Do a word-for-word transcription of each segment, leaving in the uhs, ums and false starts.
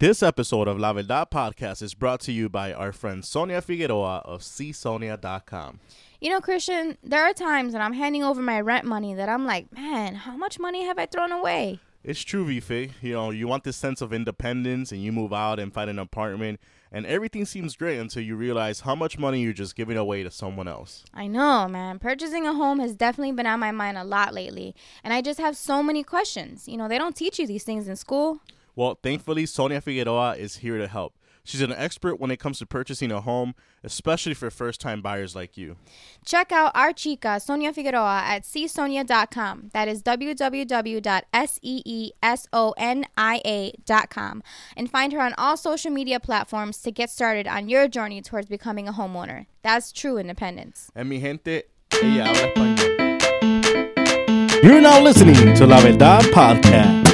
This episode of La Verdad Podcast is brought to you by our friend Sonia Figueroa of see sonia dot com. You know, Christian, there are times when I'm handing over my rent money that I'm like, man, how much money have I thrown away? It's true, Vife. You know, you want this sense of independence and you move out and find an apartment and everything seems great until you realize how much money you're just giving away to someone else. I know, man. Purchasing a home has definitely been on my mind a lot lately. And I just have so many questions. You know, they don't teach you these things in school. Well, thankfully, Sonia Figueroa is here to help. She's an expert when it comes to purchasing a home, especially for first-time buyers like you. Check out our chica, Sonia Figueroa, at see sonia dot com. That is w w w dot seesonia dot com. And find her on all social media platforms to get started on your journey towards becoming a homeowner. That's true independence. And mi gente, ella habla español. You're now listening to La Verdad Podcast.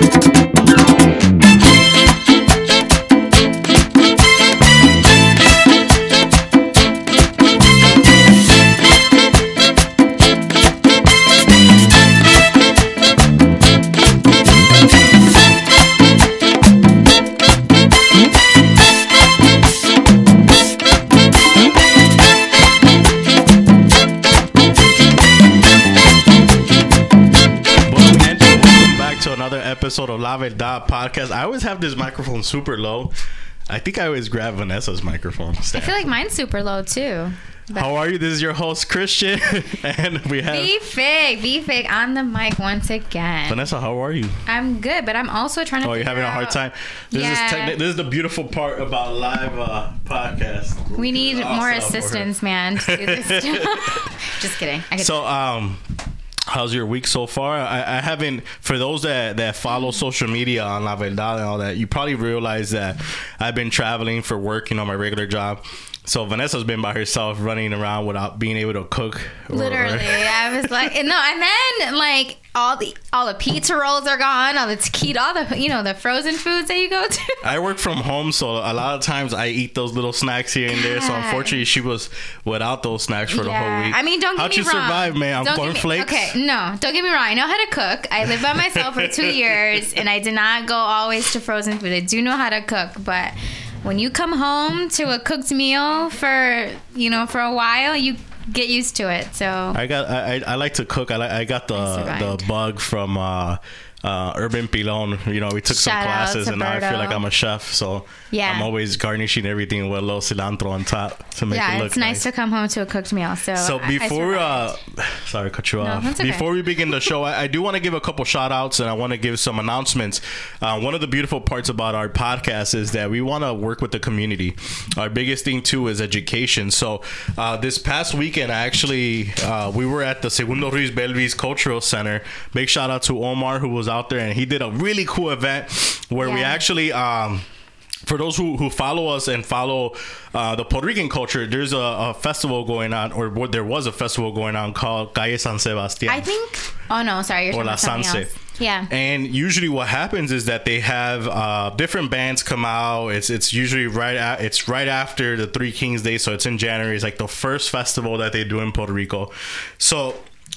Episode of La Verdad Podcast. I always have this microphone super low. I think I always grab Vanessa's microphone stand. I feel like mine's super low too. How are you? This is your host Christian, and we have B-Fig, B-Fig on the mic once again. Vanessa, how are you? I'm good, but I'm also trying to. Oh, you're having a hard out. time. This yeah. is techni- This is the beautiful part about live uh, podcast. We need more assistance, man, to do this. Just kidding. I so, um. how's your week so far? I, I haven't, for those that, that follow social media on La Verdad and all that, you probably realize that I've been traveling for work, you know, my regular job. So Vanessa's been by herself running around without being able to cook. Or, Literally, or I was like, no, and then like all the all the pizza rolls are gone, all the taquito, all the you know the frozen foods that you go to. I work from home, so a lot of times I eat those little snacks here and there. So unfortunately, she was without those snacks for yeah. the whole week. I mean, don't get How'd me you wrong. survive, man? On cornflakes? Okay, no, don't get me wrong. I know how to cook. I lived by myself for two years, and I did not go always to frozen food. I do know how to cook, but when you come home to a cooked meal for, you know, for a while, you get used to it. So I got, I, I like to cook. I like, I got the, I the bug from, uh, uh, Urban Pilon. You know, we took Shout some classes and now I feel like I'm a chef. So yeah. I'm always garnishing everything with a little cilantro on top to make yeah, it look it's nice, nice to come home to a cooked meal. So, so before, uh, sorry, cut you no, off. Okay. Before we begin the show, I, I do want to give a couple shout outs and I want to give some announcements. Uh, one of the beautiful parts about our podcast is that we want to work with the community. Our biggest thing too is education. So uh, this past weekend, I actually, uh, we were at the Segundo Ruiz Belvis Cultural Center. Big shout out to Omar who was out there and he did a really cool event where yeah. we actually um for those who, who follow us and follow uh, the Puerto Rican culture, there's a, a festival going on, or there was a festival going on called Calle San Sebastián. I think. Oh no, sorry, you're or La talking about Sanse. something else. Yeah. And usually, what happens is that they have uh, different bands come out. It's it's usually right at it's right after the Three Kings Day, so it's in January. It's like the first festival that they do in Puerto Rico. So.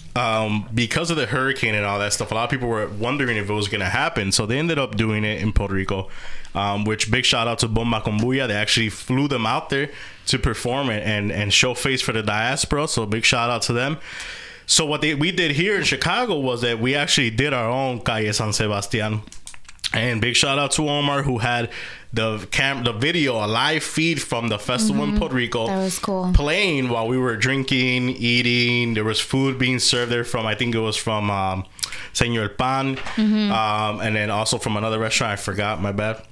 Um, because of the hurricane and all that stuff, a lot of people were wondering if it was going to happen. So they ended up doing it in Puerto Rico, um, which big shout out to Bomba con Bulla. They actually flew them out there to perform it and, and show face for the diaspora. So big shout out to them. So what they, we did here in Chicago was that we actually did our own Calle San Sebastián. And big shout out to Omar who had the cam, the video, a live feed from the festival mm-hmm. in Puerto Rico. That was cool. Playing while we were drinking, eating. There was food being served there from, I think it was from um, Señor Pan. Mm-hmm. Um, and then also from another restaurant. I forgot, my bad.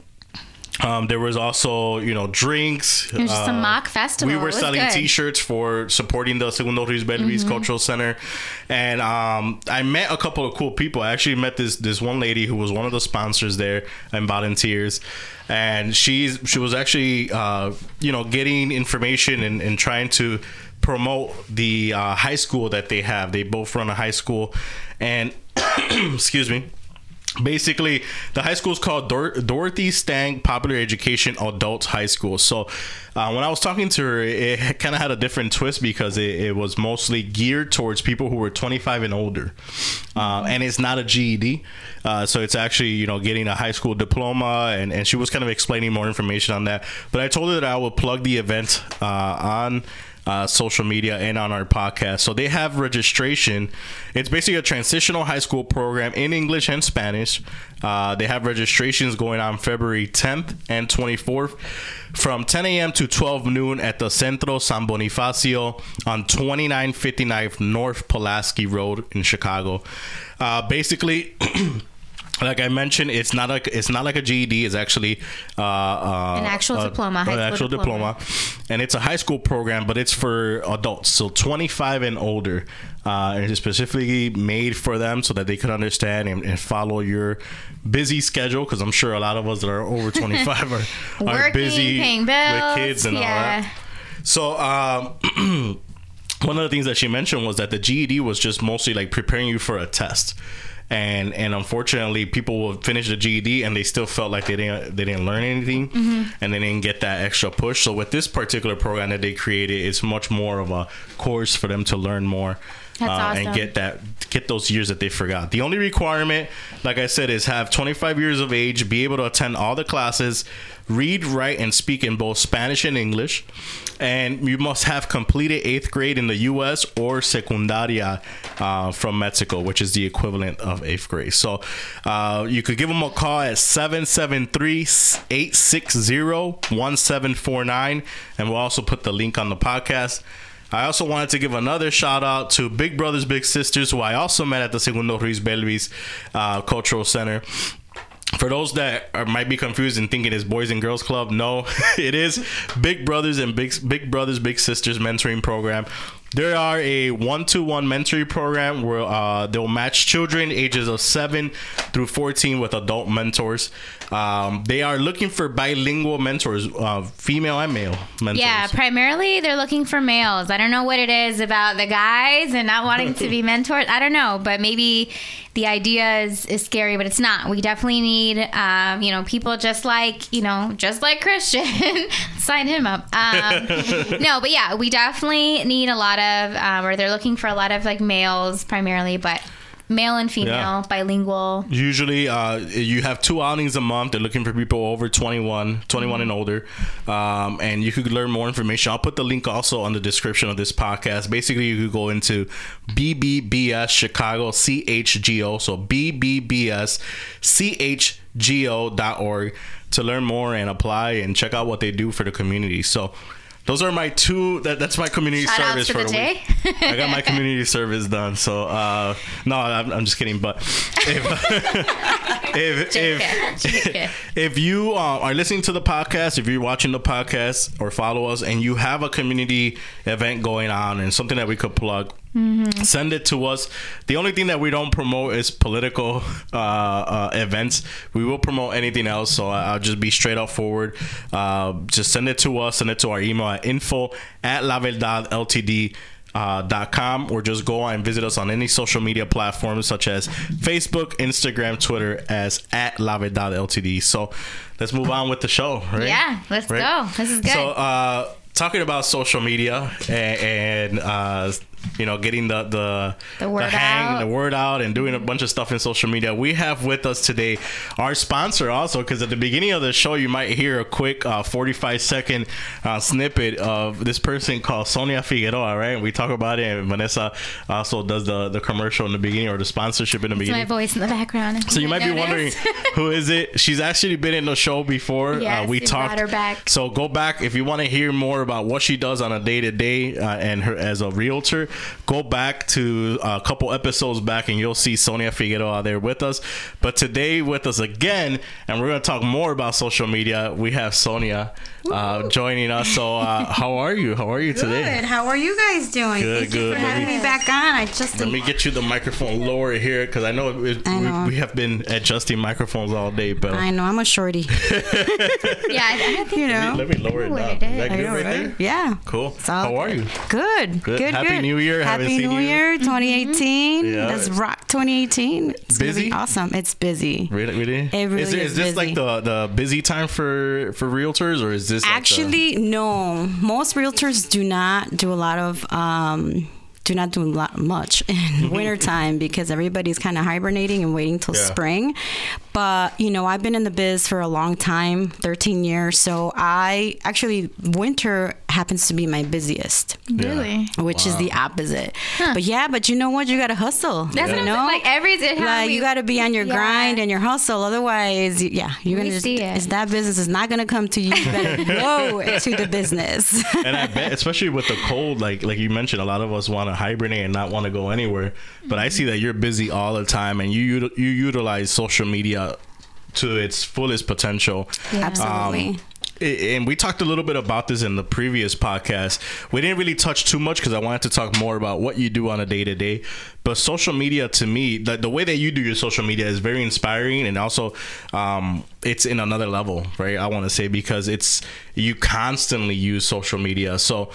Um, there was also, you know, drinks. It was just uh, a mock festival. We were selling good. T-shirts for supporting the Segundo Ruiz Belvis mm-hmm. Cultural Center. And um, I met a couple of cool people. I actually met this this one lady who was one of the sponsors there and volunteers. And she's she was actually, uh, you know, getting information and, and trying to promote the uh, high school that they have. They both run a high school. And, excuse me. Basically, the high school is called Dor- Dorothy Stang Popular Education Adult High School. So uh, when I was talking to her, it kind of had a different twist because it, it was mostly geared towards people who were twenty-five and older. Uh, and it's not a G E D. Uh, so it's actually, you know, getting a high school diploma. And, and she was kind of explaining more information on that. But I told her that I would plug the event uh, on Uh, social media and on our podcast. So they have registration. It's basically a transitional high school program in English and Spanish. Uh, they have registrations going on February tenth and twenty-fourth from ten a.m. to twelve noon at the Centro San Bonifacio on twenty-nine fifty-nine North Pulaski Road in Chicago. Uh, basically, like I mentioned, it's not like it's not like a G E D. It's actually uh, uh, an actual uh, diploma, high an school actual diploma. diploma, and it's a high school program, but it's for adults, so twenty-five and older. Uh, and it's specifically made for them so that they can understand and, and follow your busy schedule. Because I'm sure a lot of us that are over twenty-five are, are Working, busy paying bills, with kids and yeah. all that. So. Um, one of the things that she mentioned was that the G E D was just mostly like preparing you for a test. And and unfortunately, people will finish the G E D and they still felt like they didn't they didn't learn anything, mm-hmm. and they didn't get that extra push. So with this particular program that they created, it's much more of a course for them to learn more. That's uh, awesome. And get that get those years that they forgot. The only requirement, like I said, is have twenty-five years of age, be able to attend all the classes, read, write, and speak in both Spanish and English, and you must have completed eighth grade in the U S or secundaria uh, from Mexico, which is the equivalent of eighth grade. So uh, you could give them a call at seven seven three, eight six zero, one seven four nine, and we'll also put the link on the podcast. I also wanted to give another shout out to Big Brothers Big Sisters, who I also met at the Segundo Ruiz Belvis uh, Cultural Center. For those that are, might be confused and thinking it's Boys and Girls Club, no, it is Big Brothers and Big Big Brothers Big Sisters mentoring program. They are a one-to-one mentoring program where uh, they'll match children ages of seven through fourteen with adult mentors. Um, they are looking for bilingual mentors, uh, female and male mentors. Yeah, primarily they're looking for males. I don't know what it is about the guys and not wanting to be mentored. I don't know, but maybe the idea is, is scary, but it's not. We definitely need, um, you know, people just like, you know, just like Christian. Sign him up. Um, no, but yeah, we definitely need a lot of, um, or they're looking for a lot of like males primarily, but male and female, yeah. bilingual. Usually, uh, you have two outings a month. They're looking for people over twenty-one, twenty-one mm-hmm. and older. Um, and you could learn more information. I'll put the link also on the description of this podcast. Basically, you could go into B B B S Chicago C H G O. So B B B S C H G O dot org to learn more and apply and check out what they do for the community. So those are my two. That, that's my community Shout service for, for the, the day. week. I got my community service done. So uh, no, I'm, I'm just kidding. But if if if, if you uh, are listening to the podcast, if you're watching the podcast or follow us, and you have a community event going on and something that we could plug, mm-hmm. send it to us. The only thing that we don't promote is political uh, uh, events. We will promote anything else. So I'll just be straight up forward. Uh, just send it to us. Send it to our email at info at la verdad l t d uh, dot com, or just go and visit us on any social media platforms such as Facebook, Instagram, Twitter as at La Verdad L T D. So let's move on with the show, right? Yeah, let's right? go. This is good. So uh, talking about social media and, and uh, you know, getting the the, the, word the hang, out. the word out, and doing a bunch of stuff in social media. We have with us today our sponsor also, because at the beginning of the show, you might hear a quick uh, forty-five second uh, snippet of this person called Sonia Figueroa, right? We talk about it, and Vanessa also does the, the commercial in the beginning, or the sponsorship in the it's beginning. my voice in the background. So you might be wondering, who is it? She's actually been in the show before. Yes, uh, we talked. Brought her back. So go back if you want to hear more about what she does on a day to day and her as a realtor. Go back to a couple episodes back and you'll see Sonia Figueroa there with us. But today with us again, and we're going to talk more about social media, we have Sonia uh, joining us. So uh, how are you? How are you good. today? Good. How are you guys doing? Good, Thank good. you for having me back on. I just Let me get you the microphone lower here, because I know, it, I know. We, we have been adjusting microphones all day. But I know. I'm a shorty. Yeah, I, I think you know. Let me, let me lower it what down. it Is is. that good know, right right? there? Yeah. Cool. So, how are you? Good. Good. Good. Happy good. New Year. Haven't Happy seen New you. Year, twenty eighteen. Yeah. Let's rock twenty eighteen. It's gonna Busy? be awesome. It's busy. Really, really? It really is, it- is is this like busy. the, the busy time for for realtors, or is this like the- Actually, no. Most realtors do not do a lot of um do not do a lot much in wintertime because everybody's kind of hibernating and waiting till Yeah. spring. But, you know, I've been in the biz for a long time, thirteen years. So I actually, winter happens to be my busiest, Really? which is the opposite. But yeah, but you know what? You got to hustle. That's you what I'm know? saying. Like every time Like we- you got to be on your Yeah. grind and your hustle. Otherwise, yeah, you're We gonna just. see it. It's that business is not gonna come to you. You better go to the business. And I bet, especially with the cold, like like you mentioned, a lot of us want to hibernate and not want to go anywhere. But I see that you're busy all the time, and you util- you utilize social media to its fullest potential. Absolutely. Um, I- and we talked a little bit about this in the previous podcast. We didn't really touch too much because I wanted to talk more about what you do on a day to day. But social media, to me, the, the way that you do your social media is very inspiring, and also um, it's in another level, right? I want to say, because it's you constantly use social media. So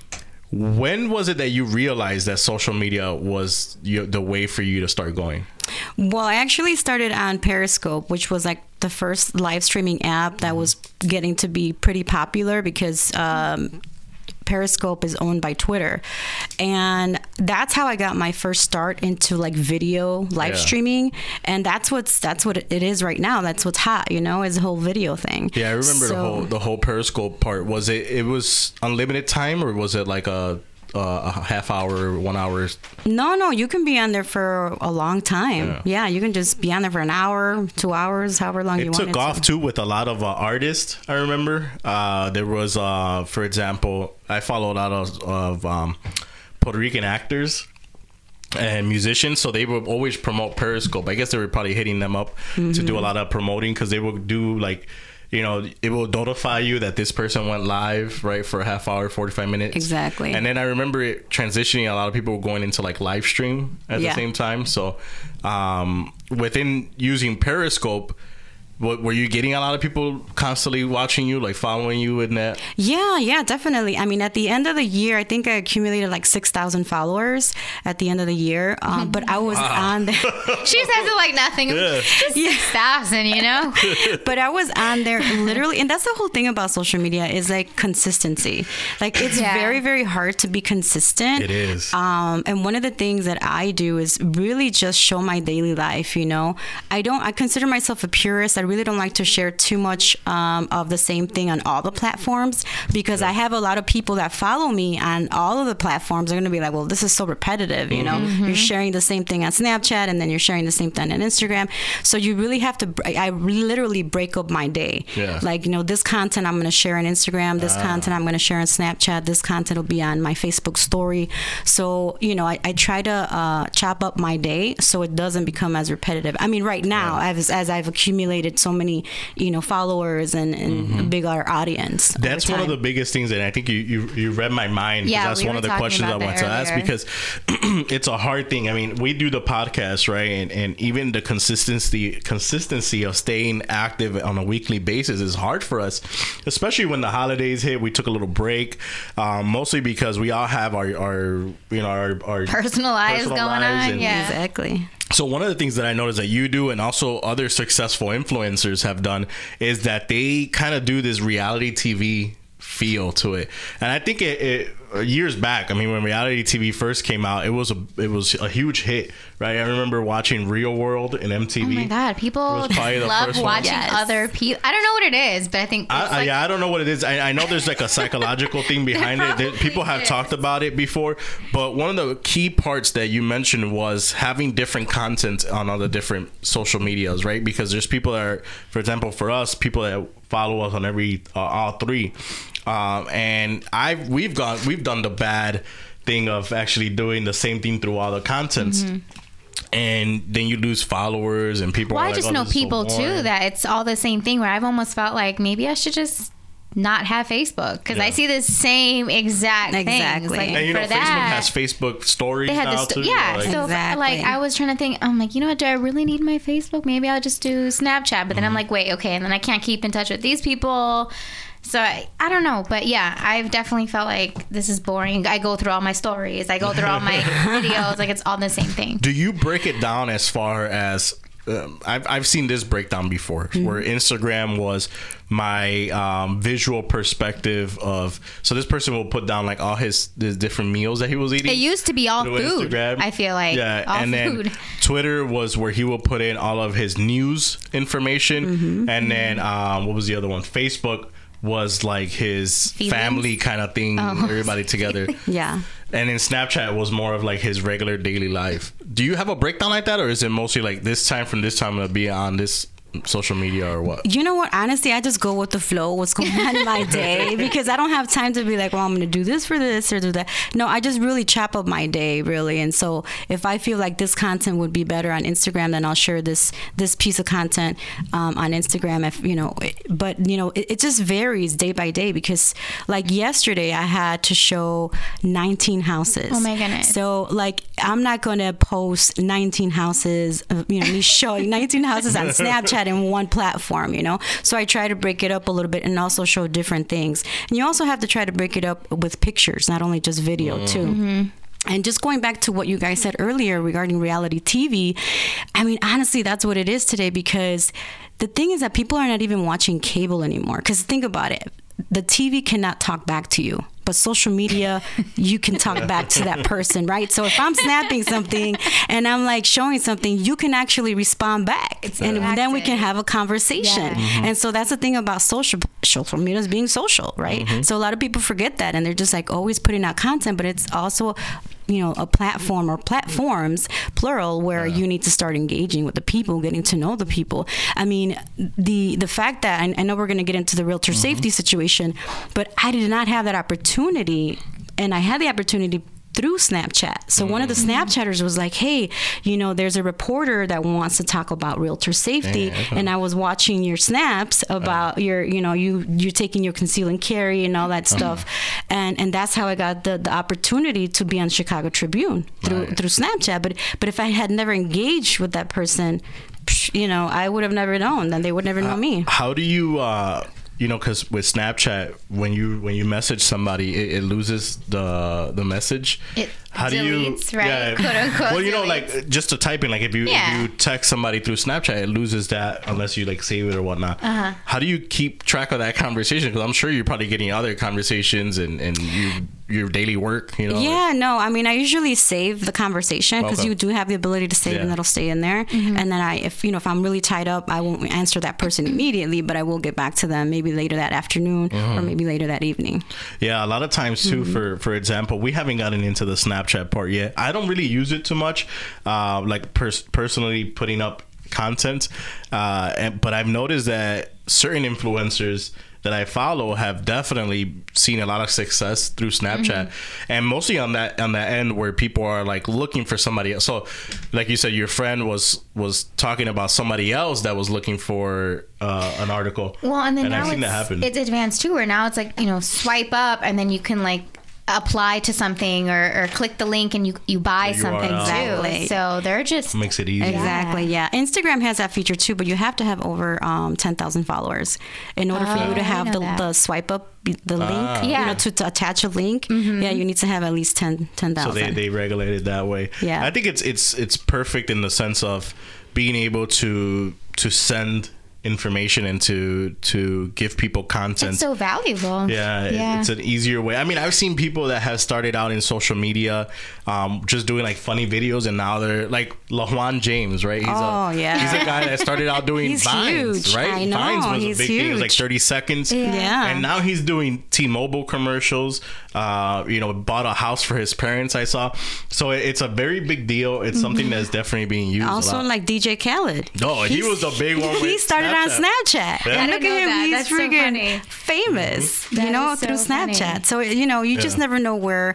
when was it that you realized that social media was your, the way for you to start going? Well, I actually started on Periscope, which was like the first live streaming app that was getting to be pretty popular because um, Periscope is owned by Twitter. And that's how I got my first start into like video live Yeah. streaming. And that's what's that's what it is right now. That's what's hot, you know, is the whole video thing. Yeah, I remember the So- whole the whole Periscope part. Was it it was unlimited time, or was it like a a half hour, one hour? No, no, you can be on there for a long time. Yeah. Yeah, you can just be on there for an hour, two hours, however long you It want. took off too with a lot of uh, artists. I remember uh, there was, uh, for example, I follow a lot of, of um, Puerto Rican actors and musicians, so they would always promote Periscope. I guess they were probably hitting them up to do a lot of promoting, because they would do like, you know, it will notify you that this person went live, right, for a half hour, forty-five minutes. Exactly. And then I remember it transitioning. A lot of people were going into like live stream at Yeah. the same time. So um, within using Periscope, what, were you getting a lot of people constantly watching you, like following you in that? Yeah, yeah, definitely. I mean, at the end of the year, I think I accumulated like six thousand followers at the end of the year. Um, but I was on there. She says it like nothing. Yeah. Just six thousand, you know? But I was on there literally, and that's the whole thing about social media is like consistency. Like it's Yeah. very, very hard to be consistent. It is. Um, and one of the things that I do is really just show my daily life. You know, I don't. I consider myself a purist. I really don't like to share too much um, of the same thing on all the platforms, because I have a lot of people that follow me on all of the platforms. They're going to be like, well, this is so repetitive. You know, you're sharing the same thing on Snapchat, and then you're sharing the same thing on Instagram. So you really have to. I literally break up my day. Yeah. Like, you know, this content I'm going to share on Instagram. This content I'm going to share on Snapchat. This content will be on my Facebook story. So, you know, I, I try to uh, chop up my day so it doesn't become as repetitive. I mean, right now, as, as I've accumulated so many, you know, followers and, and a bigger audience. over That's one of time. the biggest things, and I think you you, you read my mind, 'cause Yeah, that's we one were of the talking questions I about want that to ask, earlier. because it's a hard thing. I mean, we do the podcast, right, and and even the consistency consistency of staying active on a weekly basis is hard for us, especially when the holidays hit. We took a little break, um, mostly because we all have our our you know our, our Personal lives personal going lives on. and- Yeah. Exactly. So one of the things that I noticed that you do, and also other successful influencers have done, is that they kind of do this reality T V feel to it. And I think it, it years back, I mean, when reality T V first came out, it was a it was a huge hit, right? I remember watching Real World and M T V. Oh my God, people It was probably the love first one. watching Yes. other people. I don't know what it is, but I think it's I, I- like, yeah, I don't know what it is. I, I know there's like a psychological thing behind it. There- People have is. talked about it before, but one of the key parts that you mentioned was having different content on all the different social medias, right? Because there's people that are, for example, for us, people that follow us on every uh, all three, um, and I we've gone we've done the bad thing of actually doing the same thing through all the contents. And then you lose followers, and people. well, are I like, just "Oh, know this is so people too boring." that it's all the same thing. Where I've almost felt like maybe I should just not have Facebook, because I Yeah. see the same exact things. Exactly. Like, And you know, for Facebook that, has Facebook stories they had now this, too. yeah. like- So if- Exactly. like I was trying to think, I'm like, you know what? Do I really need my Facebook? Maybe I'll just do Snapchat. But then I'm like, wait, okay, and then I can't keep in touch with these people. So I, I don't know, but yeah, I've definitely felt like this is boring. I go through all my stories, I go through all my videos, like it's all the same thing. Do you break it down as far as um, I've I've seen this breakdown before, mm-hmm. where Instagram was my um, visual perspective of, so this person will put down like all his, his different meals that he was eating. It used to be all food. Instagram. I feel like yeah, all and food. Then Twitter was where he will put in all of his news information, mm-hmm. and then um, what was the other one? Facebook was like his Feelings? family kind of thing, oh. everybody together. Yeah. And then Snapchat was more of like his regular daily life. Do you have a breakdown like that, or is it mostly like this time from this time I'm gonna be on this social media or what? You know what? Honestly, I just go with the flow, what's going on in my day, because I don't have time to be like, well, I'm going to do this for this or do that. No, I just really chop up my day, really. And so if I feel like this content would be better on Instagram, then I'll share this this piece of content um, on Instagram. If you know, but you know, it, it just varies day by day, because like yesterday, I had to show nineteen houses. Oh my goodness! So like, I'm not going to post nineteen houses. You know, me showing nineteen houses on Snapchat in one platform, you know? So I try to break it up a little bit and also show different things. And you also have to try to break it up with pictures, not only just video, mm. too. Mm-hmm. And just going back to what you guys said earlier regarding reality T V, I mean, honestly, that's what it is today, because the thing is that people are not even watching cable anymore. Because think about it. The T V cannot talk back to you, but social media, you can talk back to that person, right? So if I'm snapping something and I'm like showing something, you can actually respond back, it's and interactive. Then we can have a conversation. Yeah. Mm-hmm. And so that's the thing about social social media, is being social, right? Mm-hmm. So a lot of people forget that, and they're just like always putting out content, but it's also, you know, a platform or platforms, plural, where yeah. you need to start engaging with the people, getting to know the people. I mean, the the fact that, I, I know we're going to get into the realtor mm-hmm. safety situation, but I did not have that opportunity, and I had the opportunity through Snapchat. So mm-hmm. one of the Snapchatters was like, hey, you know, there's a reporter that wants to talk about realtor safety. Yeah, okay. And I was watching your snaps about uh, your, you know, you, you're taking your conceal and carry and all that stuff. Uh, and and that's how I got the, the opportunity to be on Chicago Tribune through right. through Snapchat. But but if I had never engaged with that person, you know, I would have never known. Then they would never know uh, me. How do you... Uh You know, because with Snapchat, when you when you message somebody, it, it loses the the message. It How deletes, do you, right? Yeah, quote unquote. Well, you know, deletes. like just to typing, like if you yeah. if you text somebody through Snapchat, it loses that unless you like save it or whatnot. Uh-huh. How do you keep track of that conversation? Because I'm sure you're probably getting other conversations and and you, your daily work. You know. Yeah, no, I mean, I usually save the conversation because okay. you do have the ability to save, yeah. and that'll stay in there. Mm-hmm. And then I, if you know, if I'm really tied up, I won't answer that person immediately, but I will get back to them maybe later that afternoon mm-hmm. or maybe later that evening. Yeah, a lot of times too. Mm-hmm. For for example, we haven't gotten into the Snapchat part yet. I don't really use it too much, uh, like pers- personally putting up content, uh, and, but I've noticed that certain influencers that I follow have definitely seen a lot of success through Snapchat, mm-hmm. and mostly on that on that end where people are like looking for somebody else. So, like you said, your friend was was talking about somebody else that was looking for uh, an article. Well, and then and now I've seen it's, that happen. It's advanced too, where now it's like, you know, swipe up and then you can like apply to something or, or click the link and you you buy you something exactly. too. So they're just makes it easy. Exactly. Yeah. yeah. Instagram has that feature too, but you have to have over um, ten thousand followers in order oh, for you to have the, the swipe up the link. Ah. Yeah. You know, to, to attach a link. Mm-hmm. Yeah, you need to have at least ten thousand. So they they regulate it that way. Yeah. I think it's it's it's perfect in the sense of being able to to send information and to to give people content. It's so valuable. Yeah, yeah. It, it's an easier way. I mean, I've seen people that have started out in social media um, just doing like funny videos, and now they're like LaJuan James, right? He's oh, a, yeah. He's a guy that started out doing he's Vines, huge. right? I know. Vines was he's a big huge. thing. It was like thirty seconds. Yeah. yeah. And now he's doing T-Mobile commercials. Uh, you know, bought a house for his parents, I saw. So it, it's a very big deal. It's mm-hmm. something that's definitely being used also a lot. Like D J Khaled. Oh, he was a big one. He started Snapchat. on Snapchat. Yeah. And look at him, that. he's That's freaking so famous, mm-hmm. you know, through so Snapchat. Funny. So, you know, you yeah. just never know where,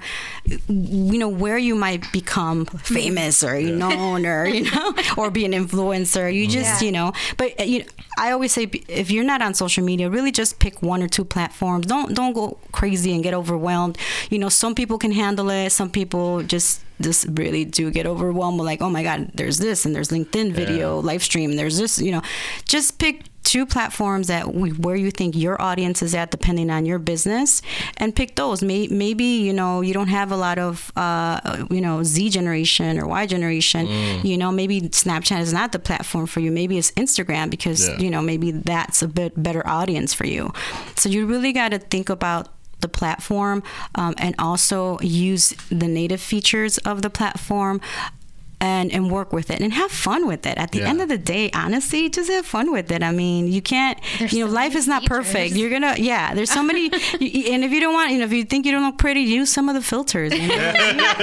you know, where you might become famous or yeah. known or, you know, or be an influencer. You just, yeah. you know, but you know, I always say if you're not on social media, really just pick one or two platforms. Don't don't go crazy and get overwhelmed. You know, some people can handle it. Some people just just really do get overwhelmed. Like, oh my God, there's this and there's LinkedIn video, yeah. live stream. There's this, you know, just pick two platforms that we, where you think your audience is at, depending on your business, and pick those. May, maybe you know you don't have a lot of uh, you know Z generation or Y generation. Mm. You know, maybe Snapchat is not the platform for you. Maybe it's Instagram because yeah. you know maybe that's a bit better audience for you. So you really got to think about the platform um, and also use the native features of the platform. And, and work with it and have fun with it. At the yeah. end of the day, honestly, just have fun with it. I mean, you can't, there's you know, so life is not features. perfect. You're going to, yeah, there's so many, you, and if you don't want, you know, if you think you don't look pretty, use some of the filters. You know?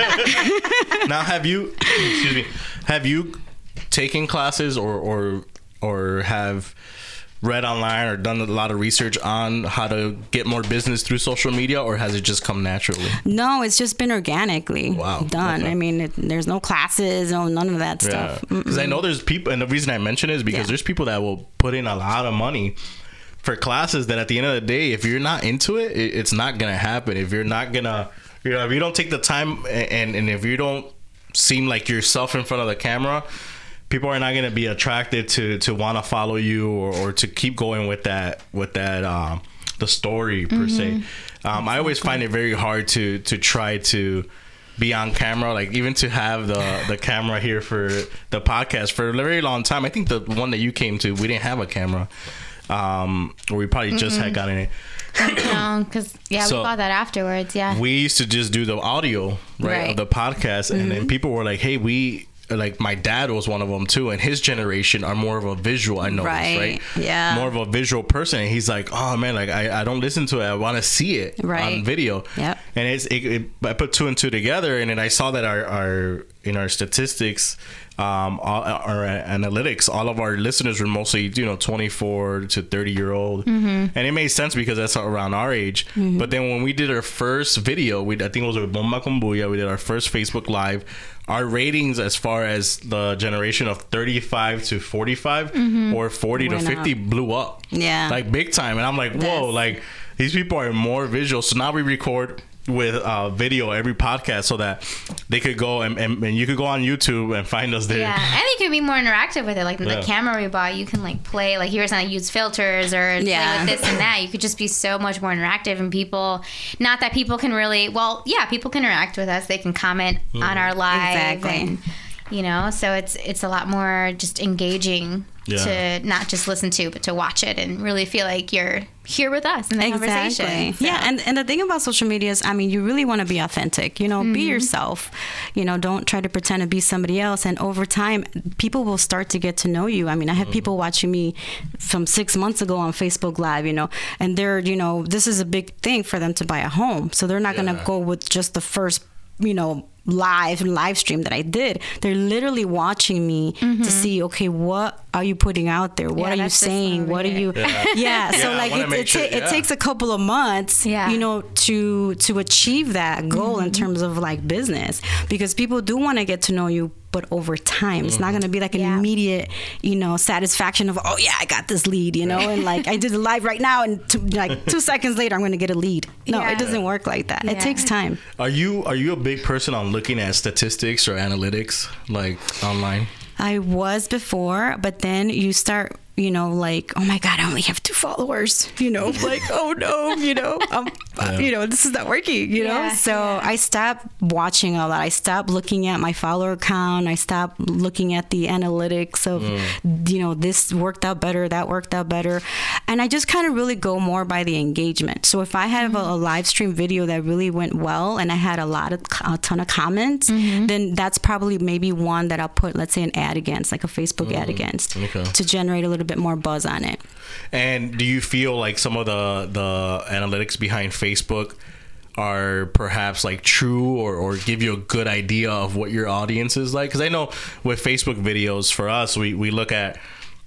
Now, have you, excuse me, have you taken classes or, or, or have read online or done a lot of research on how to get more business through social media, or has it just come naturally? No, it's just been organically wow. done. Okay. I mean, it, there's no classes, no none of that stuff. Because I know there's people, and the reason I mention it is because yeah. there's people that will put in a lot of money for classes that at the end of the day, if you're not into it, it it's not going to happen. If you're not going to, you know, if you don't take the time and, and if you don't seem like yourself in front of the camera, people are not going to be attracted to to want to follow you or, or to keep going with that with that um, the story per mm-hmm. se. Um, exactly. I always find it very hard to to try to be on camera, like even to have the the camera here for the podcast for a very long time. I think the one that you came to, we didn't have a camera, um, or we probably just mm-hmm. had gotten it. No, because yeah, so we bought that afterwards. Yeah, we used to just do the audio right, right. of the podcast, mm-hmm. and then people were like, "Hey, we." Like my dad was one of them too, and his generation are more of a visual. I noticed, right? right? Yeah, more of a visual person. And he's like, oh man, like I, I don't listen to it. I want to see it right. on video. Yep. And it's it, it, I put two and two together, and then I saw that our, our in our statistics, um, all, our analytics, all of our listeners were mostly you know twenty-four to thirty year old, mm-hmm. and it made sense because that's around our age. Mm-hmm. But then when we did our first video, we I think it was with Bomba con Bulla, we did our first Facebook Live. Our ratings as far as the generation of thirty-five to forty-five mm-hmm. or forty Went to fifty up. Blew up. Yeah. Like big time. And I'm like, whoa, That's... like these people are more visual. So now we record with uh, video every podcast so that they could go and, and, and you could go on YouTube and find us there. Yeah, and you can be more interactive with it. Like yeah. the camera we bought, you can like play, like you were saying, like, use filters or yeah. play with this and that. You could just be so much more interactive, and people, not that people can really, well, yeah, people can interact with us. They can comment mm. on our live. Exactly. And, you know, so it's it's a lot more just engaging yeah. to not just listen to, but to watch it and really feel like you're here with us in the exactly. conversation. So. Yeah, and, and the thing about social media is, I mean, you really want to be authentic, you know, mm-hmm. be yourself, you know, don't try to pretend to be somebody else. And over time, people will start to get to know you. I mean, I have mm-hmm. people watching me from six months ago on Facebook Live, you know, and they're, you know, this is a big thing for them to buy a home. So they're not yeah. going to go with just the first, you know, live live stream that I did. They're literally watching me mm-hmm. to see, okay, what are you putting out there? What yeah, are you saying? What are you? Yeah. yeah so yeah, like it, it, sure, ta- yeah. it takes a couple of months, yeah. you know, to to achieve that goal mm-hmm. in terms of like business, because people do want to get to know you. But over time, it's mm-hmm. not going to be like an yeah. immediate, you know, satisfaction of, oh yeah, I got this lead, you know, and like I did it live right now, and two, like two seconds later, I'm going to get a lead. No, yeah. it doesn't work like that. Yeah. It takes time. Are you are you a big person on looking at statistics or analytics like online? I was before, but then you start, you know, like, oh my God, I only have two followers, you know, like, oh no, you know, um, yeah. you know, this is not working, you yeah, know? So yeah. I stopped watching all that. I stopped looking at my follower count. I stopped looking at the analytics of, mm. you know, this worked out better, that worked out better. And I just kind of really go more by the engagement. So if I have mm-hmm. a, a live stream video that really went well and I had a lot of, a ton of comments, mm-hmm. then that's probably maybe one that I'll put, let's say, an ad against, like a Facebook mm. ad against, okay. to generate a little bit more buzz on it. And do you feel like some of the the analytics behind Facebook are perhaps like true, or, or give you a good idea of what your audience is like? Because I know with Facebook videos, for us, we, we look at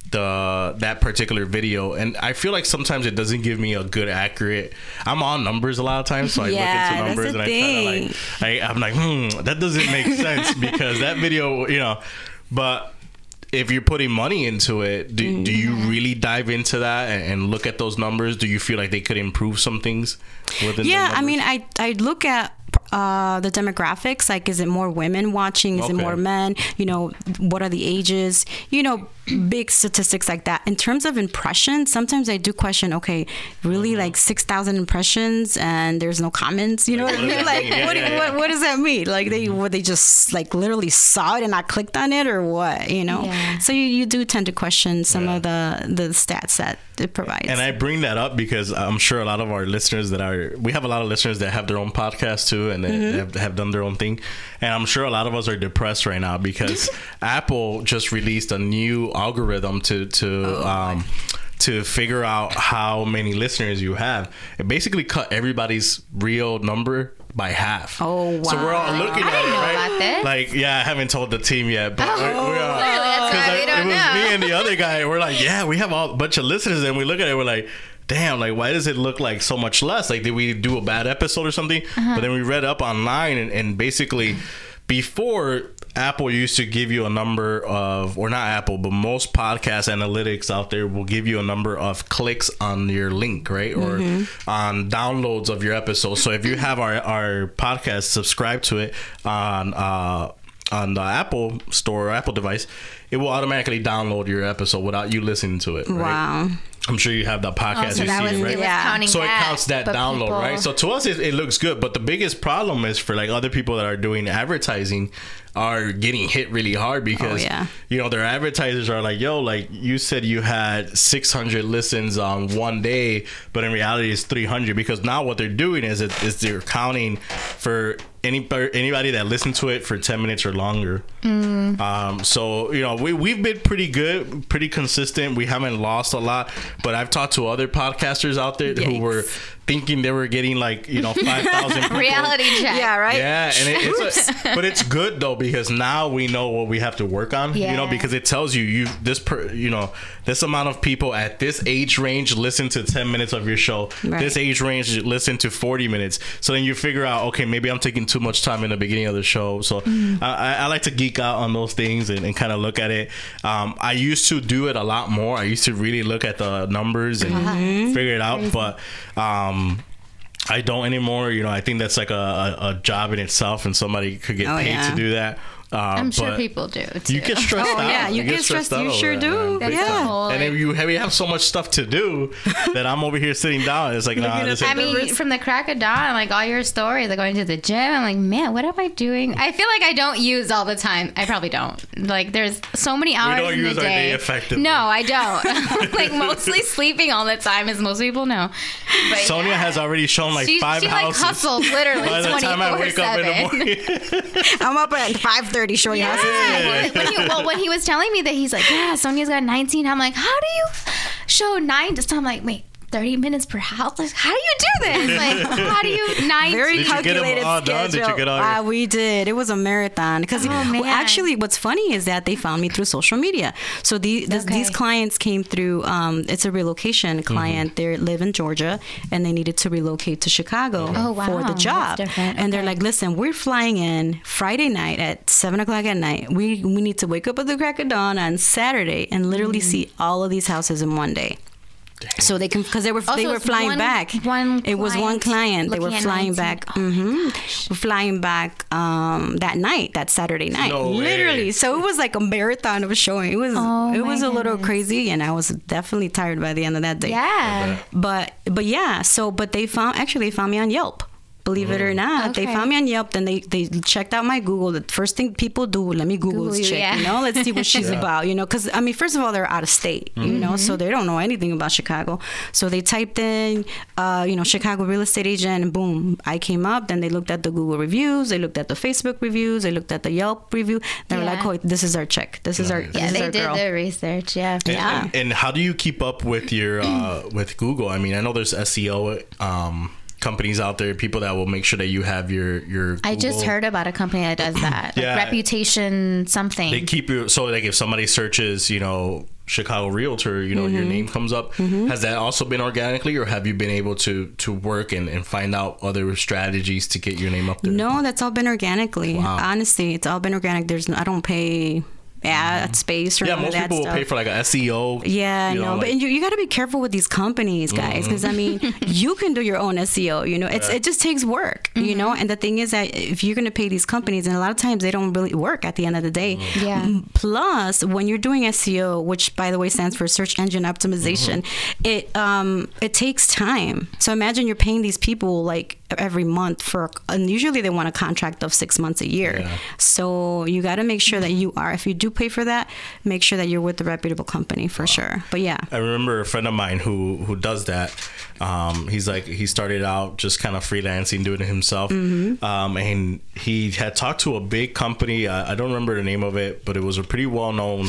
the that particular video, and I feel like sometimes it doesn't give me a good accurate. I'm on numbers a lot of times, so I yeah, look into numbers and thing. I try to like I, I'm like hmm that doesn't make sense because that video, you know, but if you're putting money into it, do, mm-hmm. do you really dive into that and, and look at those numbers? Do you feel like they could improve some things within yeah the I mean I I look at uh the demographics, like, is it more women watching, is okay. it more men, you know, what are the ages, you know, big statistics like that. In terms of impressions, sometimes I do question, okay, really like six thousand impressions and there's no comments, you know what I mean? Like, Yeah, what, yeah, yeah. what, what does that mean? Like, they what, they just like literally saw it and I clicked on it or what, you know? Yeah. So you, you do tend to question some Yeah. of the, the stats that it provides. And I bring that up because I'm sure a lot of our listeners that are, we have a lot of listeners that have their own podcast too, and they Mm-hmm. have, have done their own thing. And I'm sure a lot of us are depressed right now because Apple just released a new algorithm to, to, Oh, um, to figure out how many listeners you have. It basically cut everybody's real number by half. Oh, So we're all wow. looking I at didn't it, know right? about this. Like, yeah, I haven't told the team yet, but we're, we're all, Clearly, that's why we it, don't it was know. me and the other guy. We're like, yeah, we have all, a bunch of listeners, and we look at it, we're like, damn, like, why does it look like so much less? Like, did we do a bad episode or something? Uh-huh. But then we read up online, and, and basically, before Apple used to give you a number of, or not Apple, but most podcast analytics out there will give you a number of clicks on your link, right? Or on downloads of your episode. So if you have our, our podcast, subscribe to it on, uh, on the Apple store or Apple device, it will automatically download your episode without you listening to it. Right? Wow. I'm sure you have the podcast. Oh, so you that see was, it, it right? was Yeah. counting So it that, counts that but download, people- right? So to us, it, it looks good. But the biggest problem is for like other people that are doing advertising are getting hit really hard because, Oh, yeah. you know, their advertisers are like, yo, like you said you had six hundred listens on one day, but in reality it's three hundred, because now what they're doing is, it, is they're counting for any anybody that listened to it for ten minutes or longer. Mm. Um, so, you know, we, we've been pretty good, pretty consistent. We haven't lost a lot, but I've talked to other podcasters out there who Yikes. were thinking they were getting like, you know, five thousand people. Reality check. Yeah, right? Yeah, and it, it's a, but it's good though because now we know what we have to work on. You know, Yeah. because it tells you you this per you know this amount of people at this age range listen to ten minutes of your show. Right. This age range listen to forty minutes. So then you figure out, okay, maybe I'm taking too much time in the beginning of the show. So Mm-hmm. I, I like to geek out on those things and, and kind of look at it. Um, I used to do it a lot more. I used to really look at the numbers and Mm-hmm. figure it out, but. Um, I don't anymore. You know, I think that's like a, a, a job in itself, and somebody could get Oh, paid yeah. to do that. Uh, I'm sure but people do too. You get stressed Oh, out. yeah, you get stressed- you out over sure that, do. man. That's Big Yeah. time. the whole, And then like- you have, you have so much stuff to do that I'm over here sitting down. It's like, nah, Looking this at I ain't the mean, numbers. from the crack of dawn, like all your stories, like going to the gym, I'm like, man, what am I doing? I feel like I don't use all the time. I probably don't. Like, there's so many hours don't in use the our day. day effectively. No, I don't. Like, mostly sleeping all the time, as most people know. But Sonia yeah. has already shown like she, five she like houses. hustles literally By the time I wake up in the twenty-four seven. morning. I'm up at five thirty showing houses. Yeah. When he, well, when he was telling me that, he's like, yeah, Sonia's got nineteen. I'm like, how do you show nine? So I'm like, wait, thirty minutes per house? Like, how do you do this? Like, how do you nineteen? Very Did you get 'em calculated all done? schedule. Did you get all your- Ah, we did. It was a marathon because Oh, man. actually, what's funny is that they found me through social media. So the, this, Okay. these clients came through. Um, it's a relocation client. They live in Georgia and they needed to relocate to Chicago Oh, wow. for the That's job. different. And they're Okay. like, "Listen, we're flying in Friday night at seven o'clock at night. We we need to wake up at the crack of dawn on Saturday and literally Mm. see all of these houses in one day." So they can, because they were Oh, they so were it's flying one- back. one it was one client client. They were looking at flying nineteen. back. Oh, my hmm gosh. We're flying back um, that night, that Saturday night, No way. literally. So it was like a marathon of a showing. It was Oh, it my was a little goodness. crazy, and I was definitely tired by the end of that day. Yeah. But but yeah. So but they found actually they found me on Yelp. Believe it or not, they Okay. found me on Yelp. Then they, they checked out my Google. The first thing people do, let me Google, Google this you, chick. yeah. You know, let's see what she's about. You know, because I mean, first of all, they're out of state. You know, so they don't know anything about Chicago. So they typed in, uh, you know, Chicago real estate agent, and boom, I came up. Then they looked at the Google reviews. They looked at the Facebook reviews. They looked at the Yelp review. They were Yeah. like, "Oh, this is our chick. This is our. This Yeah, is they our did girl." their research. Yeah. And, Yeah. and, and how do you keep up with your uh, with Google? I mean, I know there's S E O um, companies out there, people that will make sure that you have your your. I just Google. heard about a company that does that. Yeah. Like Reputation something. They keep you so like if somebody searches, you know, Chicago Realtor, you know, your name comes up. Has that also been organically, or have you been able to to work and, and find out other strategies to get your name up there? No, that's all been organically. Wow. Honestly, it's all been organic. There's no, I don't pay ad space or Yeah, none of most that people will stuff. pay for like a S E O. Yeah, you know, no, like- but and you, you got to be careful with these companies, guys, because I mean, you can do your own S E O. You know, it's Yeah. it just takes work. You know, and the thing is that if you're going to pay these companies, and a lot of times they don't really work at the end of the day. Yeah. M- Plus, when you're doing S E O, which by the way stands for search engine optimization, it um it takes time. So imagine you're paying these people like every month for, and usually they want a contract of six months a year. Yeah. So you got to make sure that you are, if you do pay for that, make sure that you're with a reputable company for sure. But yeah. I remember a friend of mine who who does that. Um, he's like he started out just kind of freelancing, doing it himself, Mm-hmm. um, and he had talked to a big company. I, I don't remember the name of it, but it was a pretty well known.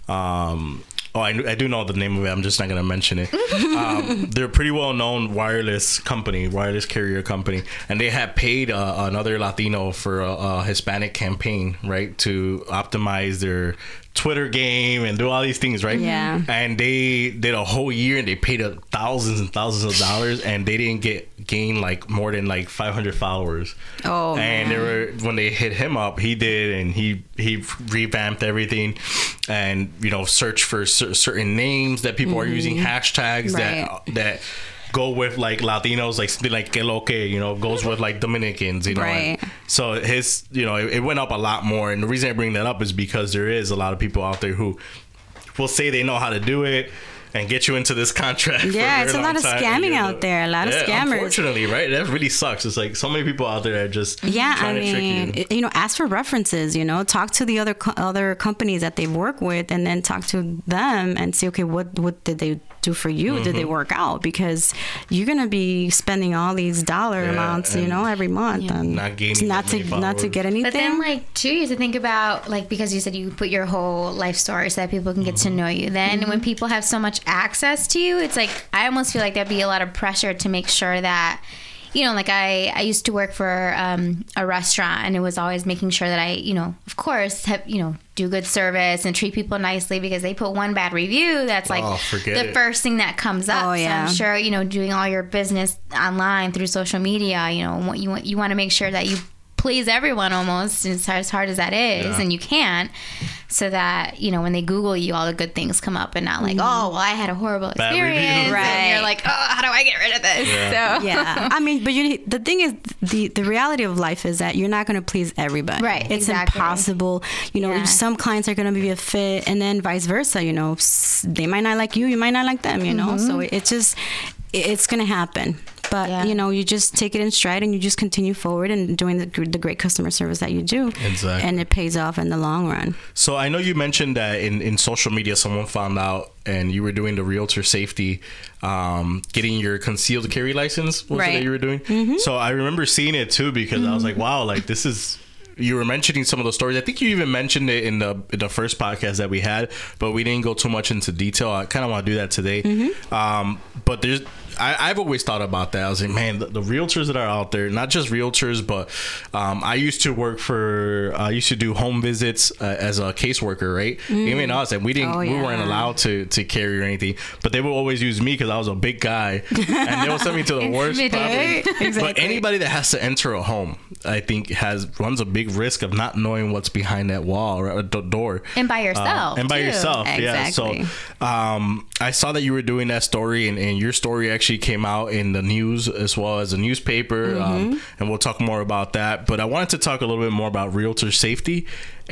Um, oh, I, I do know the name of it. I'm just not going to mention it. um, they're a pretty well known wireless company, wireless carrier company, and they had paid uh, another Latino for a, a Hispanic campaign, right, to optimize their Twitter game and do all these things, right? Yeah. And they did a whole year and they paid up thousands and thousands of dollars and they didn't get gain like more than like five hundred followers. Oh, and man. they were when they hit him up, he did, and he he revamped everything, and you know searched for cer- certain names that people are using, hashtags Right. that that go with like Latinos, like something like que lo que, you know, goes with like Dominicans, you know. Right. And so his, you know, it, it went up a lot more, and the reason I bring that up is because there is a lot of people out there who will say they know how to do it and get you into this contract. for Yeah, very it's a long lot of time, and scamming you're out the- there, a lot of Yeah, scammers. Unfortunately, right? That really sucks. It's like so many people out there that are just Yeah, I trying to trick mean, you. it- you know, ask for references. You know, talk to the other co- other companies that they work with, and then talk to them and see, okay, what what did they do for you? Did Mm-hmm. they work out? Because you're gonna be spending all these dollar Yeah, amounts, you and know, every month, and not gaining not that to many not to followers. get anything. But then, like, too, you have to think about, like, because you said you put your whole life story so that people can get Mm-hmm. to know you. Then, when people have so much access to you, it's like, I almost feel like there'd be a lot of pressure to make sure that, you know, like, I, I used to work for um, a restaurant, and it was always making sure that I, you know, of course, have, you know, do good service and treat people nicely, because they put one bad review, that's like Oh, forget the it. first thing that comes up. Oh, So yeah. I'm sure, you know, doing all your business online through social media, you know, what you want, you want to make sure that you please everyone almost, as hard, as hard as that is, Yeah. and you can't, so that, you know, when they Google you, all the good things come up and not like, oh, well, I had a horrible Bad experience. reviews. Right. And you're like, oh, how do I get rid of this? Yeah. So, Yeah, I mean, but you, the thing is, the the reality of life is that you're not going to please everybody. Right, It's exactly. impossible. You know, Yeah. some clients are going to be a fit, and then vice versa. You know, s- they might not like you, you might not like them. You know, so it, it's just it- it's going to happen. But Yeah. you know, you just take it in stride and you just continue forward and doing the, the great customer service that you do. Exactly. And it pays off in the long run. So I know you mentioned that in, in social media, someone found out and you were doing the realtor safety, um, getting your concealed carry license. Was it Right. that you were doing? So I remember seeing it too, because I was like, wow, like this is, you were mentioning some of those stories. I think you even mentioned it in the in the first podcast that we had, but we didn't go too much into detail. I kind of want to do that today. Um, but there's, I, I've always thought about that. I was like, man, the, the realtors that are out there, not just realtors, but um, I used to work for, I used to do home visits uh, as a caseworker, right? Even us, and we didn't, Oh, we yeah. weren't allowed to to carry or anything, but they would always use me because I was a big guy, and they would send me to the worst Intimidate. property. But anybody that has to enter a home, I think, has runs a big risk of not knowing what's behind that wall or the door. and by yourself. Uh, and by too. yourself, yeah. Exactly. So, um, I saw that you were doing that story, and, and your story actually came out in the news as well as a newspaper, um, and we'll talk more about that. But I wanted to talk a little bit more about realtor safety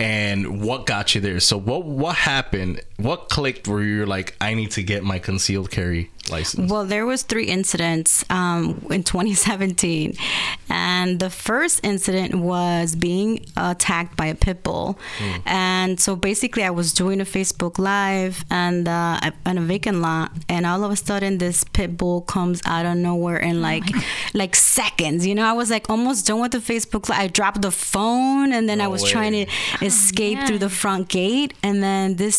and what got you there. So, what what happened? What clicked where you're like, I need to get my concealed carry license? Well, there was three incidents um, in twenty seventeen, and the first incident was being attacked by a pit bull. And so basically, I was doing a Facebook Live and uh, on a vacant lot, and all of a sudden, this pit bull comes out of nowhere in like like seconds. You know, I was like almost done with the Facebook Live. I dropped the phone, and then I No was way. trying to escape man. through the front gate, and then this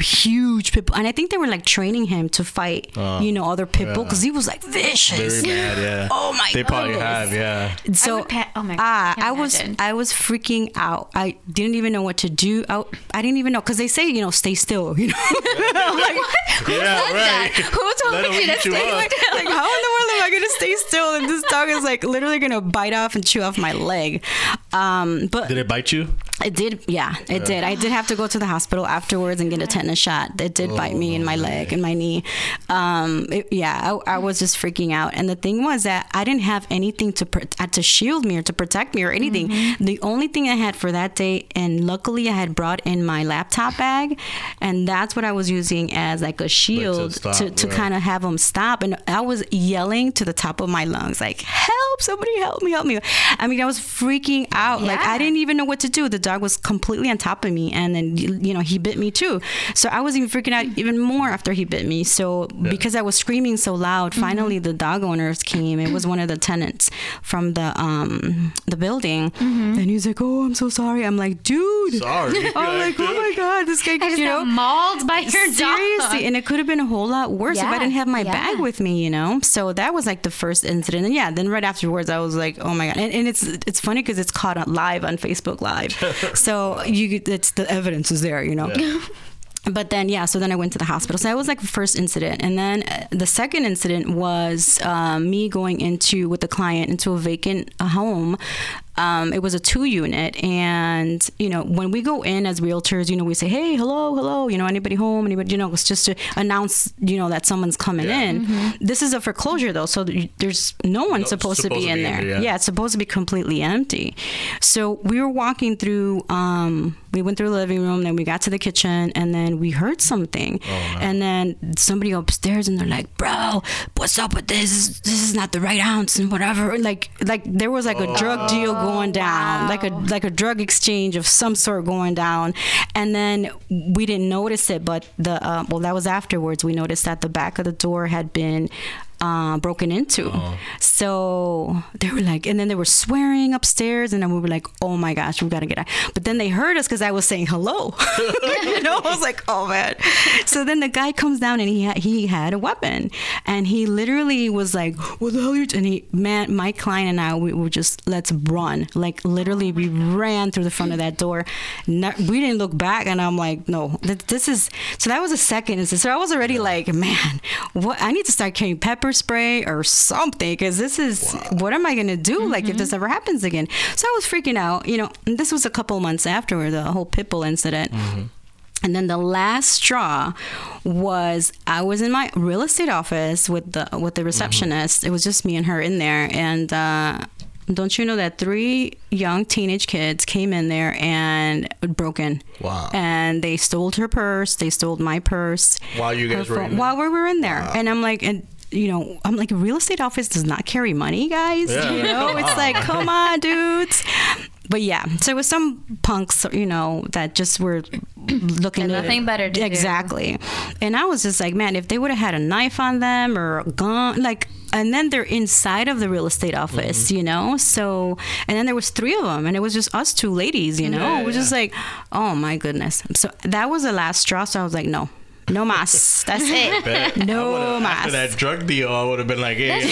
huge pit bull, and I think they were like training him to fight, uh, you know, other pit bull because yeah. he was like vicious. Very mad, yeah. Oh my god. They probably have, yeah. So, I pa- oh my god. Ah, I was, I was freaking out. I didn't even know what to do. I, I didn't even know because they say, you know, stay still. You know, I'm like, what? Who yeah, said right. that? Who told Let me to stay? Like, like, how in the world am I gonna stay still? And this dog is like literally gonna bite off and chew off my leg. Um, but did it bite you? It did, yeah, it yeah. did. I did have to go to the hospital afterwards and get a tetanus shot. It did oh, bite me in my leg and my knee. Um, it, yeah, I, I was just freaking out. And the thing was that I didn't have anything to uh, to shield me or to protect me or anything. Mm-hmm. The only thing I had for that day, and luckily I had brought in my laptop bag, and that's what I was using as like a shield to, stop, to, to right. kind of have them stop. And I was yelling to the top of my lungs, like, help, somebody help me, help me. I mean, I was freaking out. Yeah. Like, I didn't even know what to do. The dog was completely on top of me, and then you know he bit me too, so I was even freaking out even more after he bit me. So yeah. because I was screaming so loud, finally mm-hmm. the dog owners came. It was one of the tenants from the um the building, mm-hmm. and he's like, oh, I'm so sorry. I'm like, dude, sorry. I'm like, oh my god, this guy, I just you got know, mauled by your seriously dog. And it could have been a whole lot worse yeah. if I didn't have my yeah. bag with me, you know. So that was like the first incident, and yeah, then right afterwards I was like, oh my god. And, and it's it's funny because it's caught on live on Facebook Live. So you, it's the evidence is there, you know. Yeah. But then, yeah, so then I went to the hospital. So that was like the first incident. And then uh, the second incident was um, me going into, with the client, into a vacant home. Um, it was a two unit. And, you know, when we go in as realtors, you know, we say, hey, hello, hello, you know, anybody home, anybody, you know, it's just to announce, you know, that someone's coming yeah. in. Mm-hmm. This is a foreclosure though. So there's no one no, supposed, supposed to be to in be there. In there yeah. yeah, it's supposed to be completely empty. So we were walking through, um, we went through the living room, then we got to the kitchen, and then we heard something. Oh, no. And then somebody upstairs, and they're like, bro, what's up with this? This is not the right ounce and whatever. Like, like there was like a oh. drug deal going down, wow. like a like a drug exchange of some sort going down. And then we didn't notice it, but the uh, well, that was afterwards. We noticed that the back of the door had been Uh, broken into. Uh-huh. So they were like, and then they were swearing upstairs, and then we were like, oh my gosh, we gotta get out. But then they heard us because I was saying hello. You know, I was like, oh man. So then the guy comes down, and he had, he had a weapon, and he literally was like, what the hell are you doing? And he, man, my client and I, we were just, let's run. Like literally, we ran through the front of that door. Not, we didn't look back, and I'm like, no, th- this is. So that was a second instance. So I was already like, man, what? I need to start carrying pepper spray or something, because this is wow. what am I gonna do mm-hmm. like if this ever happens again? So I was freaking out, you know. And this was a couple months after the whole pit bull incident. Mm-hmm. And then the last straw was I was in my real estate office with the with the receptionist. Mm-hmm. It was just me and her in there, and uh don't you know that three young teenage kids came in there and broke in. Wow. And they stole her purse. They stole my purse. While you guys were in there? While we were in there. Wow. And I'm like, and you know, I'm like, a real estate office does not carry money, guys. Yeah. You know, it's like, come on, dudes. But yeah, so it was some punks, you know, that just were looking at nothing better to exactly. do. And I was just like, man, if they would have had a knife on them or a gun, like, and then they're inside of the real estate office, mm-hmm. you know. So, and then there was three of them, and it was just us two ladies, you know. Yeah, it was yeah. just like, oh my goodness. So that was the last straw. So I was like, no. No mas. That's it. No mas. After that drug deal, I would have been like, hey.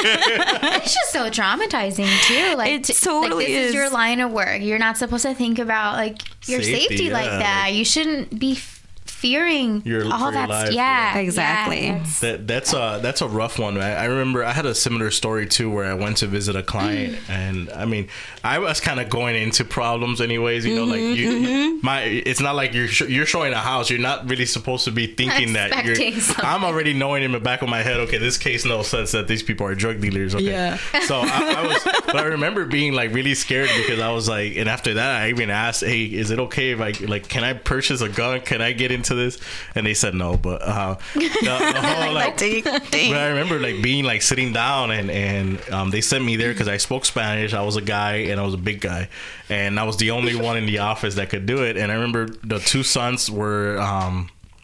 It's just so traumatizing too. Like, it totally like this is. is your line of work. You're not supposed to think about like your safety, safety yeah. like that. You shouldn't be fearing your, all that. Life, yeah, yeah, exactly. Yeah, that's, that that's a that's a rough one. I, I remember I had a similar story too, where I went to visit a client, and I mean, I was kind of going into problems anyways. You know, mm-hmm, like you, mm-hmm. my, it's not like you're sh- you're showing a house. You're not really supposed to be thinking that you're. Something. I'm already knowing in the back of my head. Okay, this case no sense that these people are drug dealers. Okay, yeah. So I, I was, but I remember being like really scared because I was like, and after that, I even asked, hey, is it okay if I like, can I purchase a gun? Can I get into this? And they said no, but uh, the, the whole like, but I remember like being like sitting down and and um, they sent me there because I spoke Spanish. I was a guy and I was a big guy, and I was the only one in the office that could do it. And I remember the two sons were um,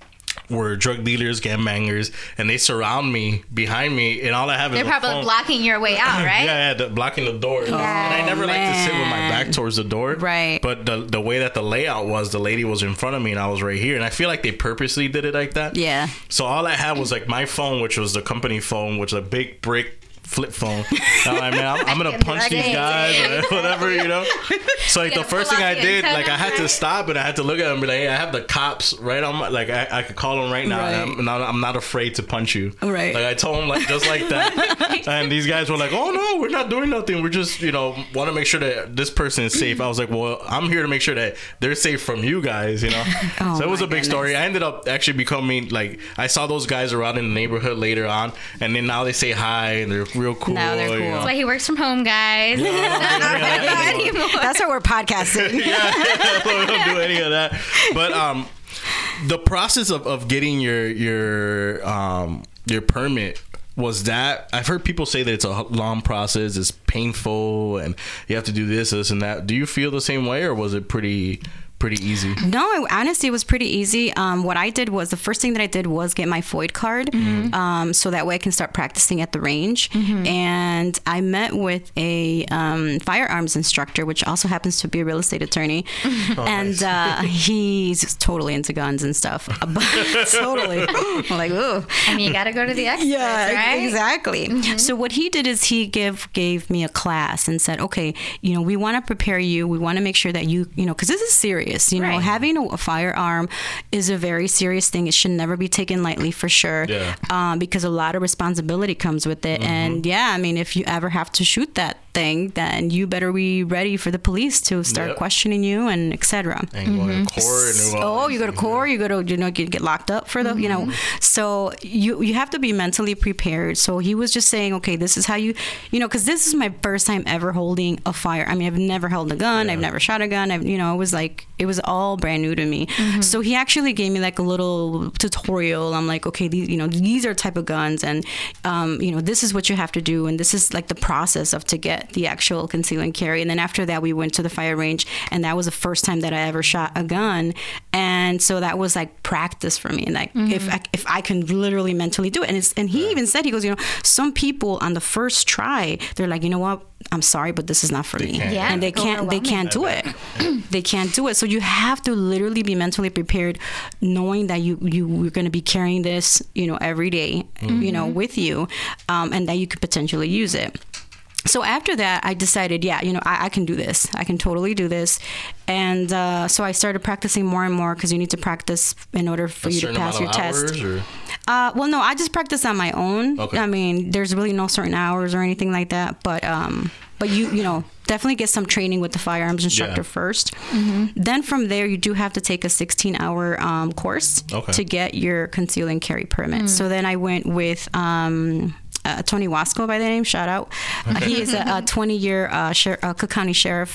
were drug dealers, gangbangers, and they surround me behind me, and all I have They're is a probably phone. blocking your way out, right? Yeah, yeah, the, blocking the door. Yeah. And I never like to sit with my man. back towards the door. Right. But the the way that the layout was, the lady was in front of me and I was right here. And I feel like they purposely did it like that. Yeah. So all I had was like my phone, which was the company phone, which was a big brick flip phone. I'm like, man, I'm, I'm gonna punch these guys or whatever, you know. So like You the gotta first pull thing I out the did, like antenna, I had to right? stop and I had to look at them and be like, hey, I have the cops right on my, like I, I could call them right now. Right. And I'm, not, I'm not afraid to punch you. Right. Like I told them like just like that, and these guys were like, oh no, we're not doing nothing. We're just you know want to make sure that this person is safe. I was like, well, I'm here to make sure that they're safe from you guys, you know. Oh, so it was my a big goodness. story. I ended up actually becoming like I saw those guys around in the neighborhood later on, and then now they say hi and they're real cool. Now they're you cool. know. That's why he works from home, guys. No, I don't do any of that anymore. That's why we're podcasting. Yeah, we don't do any of that. But um, the process of, of getting your your um your permit, was that, I've heard people say that it's a long process, it's painful, and you have to do this, this, and that. Do you feel the same way, or was it pretty pretty easy? No, it, honestly, it was pretty easy. Um, what I did was, the first thing that I did was get my FOID card, Mm-hmm. um, so that way I can start practicing at the range. Mm-hmm. And I met with a um, firearms instructor, which also happens to be a real estate attorney. Oh, and nice. uh, he's totally into guns and stuff. But totally. I'm like, ooh. I mean, you got to go to the experts, Yeah, right? exactly. Mm-hmm. So what he did is he give gave me a class and said, okay, you know, we want to prepare you. We want to make sure that you, you know, because this is serious. You know, Right. having a, a firearm is a very serious thing. It should never be taken lightly, for sure. Yeah. Um, because a lot of responsibility comes with it. Mm-hmm. And yeah, I mean, if you ever have to shoot that thing, then you better be ready for the police to start Yep. questioning you and et cetera. And going to court and all Oh, these you go to things, court, you go to, you know, get, get locked up for the, you know. So you you have to be mentally prepared. So he was just saying, okay, this is how you, you know, because this is my first time ever holding a fire. I mean, I've never held a gun. Yeah. I've never shot a gun. I've, you know, it was like, it was all brand new to me. So he actually gave me like a little tutorial. I'm like, okay, these, you know, these are type of guns, and, um, you know, this is what you have to do. And this is like the process of to get the actual conceal and carry. And then after that, we went to the fire range, and that was the first time that I ever shot a gun. And so that was like practice for me. And like, if I, if I can literally mentally do it. And it's, and he even said, he goes, you know, some people on the first try, they're like, you know what? I'm sorry, but this is not for me. can't. Yeah, And they it's can't, they can't do it. They can't do it. So you have to literally be mentally prepared, knowing that you, you, you're going to be carrying this, you know, every day, you know, with you, um, and that you could potentially use it. So after that, I decided, yeah, you know, I, I can do this. I can totally do this. And uh, so I started practicing more and more, because you need to practice in order for A you to certain pass amount your of test. hours, or? Uh, well, no, I just practice on my own. Okay. I mean, there's really no certain hours or anything like that. But um, but you you know, definitely get some training with the firearms instructor Yeah. first. Then from there, you do have to take a sixteen hour um, course Okay. to get your conceal and carry permit. So then I went with um, uh, Tony Wasco, by the name. Shout out. Uh, he is a, a twenty year uh, sher- uh, Cook County sheriff.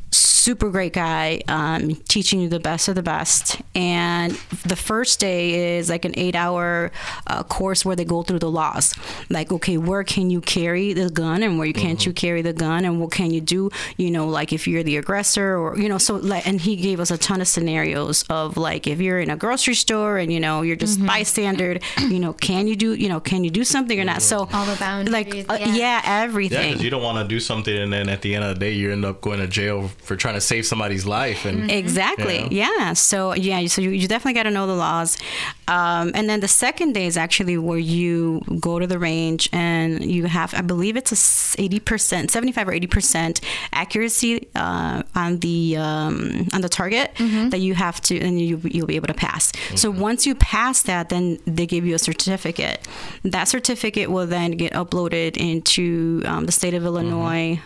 Super great guy, um, teaching you the best of the best. And the first day is like an eight hour uh, course where they go through the laws. Like, okay, where can you carry the gun, and where you can't you carry the gun, and what can you do, you know, like if you're the aggressor, or, you know, so like, and he gave us a ton of scenarios of like, if you're in a grocery store and, you know, you're just bystander, you know, can you do, you know, can you do something or not? So All the boundaries, like, uh, yeah. yeah, Yeah, everything. because you don't want to do something and then at the end of the day you end up going to jail for trying to save somebody's life. And Exactly. Yeah. Yeah. So yeah. So you, you definitely got to know the laws. Um, and then the second day is actually where you go to the range, and you have, I believe it's a eighty percent, seventy-five or eighty percent accuracy uh, on the um, on the target that you have to, and you you'll be able to pass. So once you pass that, then they give you a certificate. That certificate will then get uploaded into um, the state of Illinois.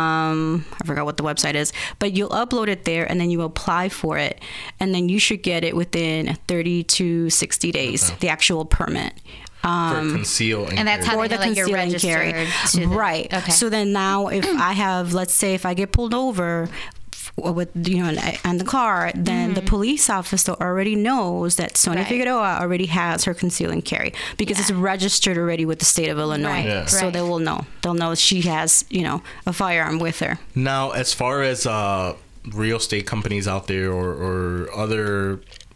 Um, I forgot what the website is, but you'll upload it there, and then you apply for it, and then you should get it within thirty to sixty days, the actual permit. for conceal and, And that's carry. how Or they the know that you're conceal and registered. carry. to the- Right. Okay. So then now if I have, let's say if I get pulled over f- with, you know, on the car, then the police officer already knows that Sonia Right. Figueroa already has her conceal and carry, because Yeah. it's registered already with the state of Illinois. Right. Yeah. So Right. they will know. They'll know she has, you know, a firearm with her. Now, as far as uh, real estate companies out there, or, or other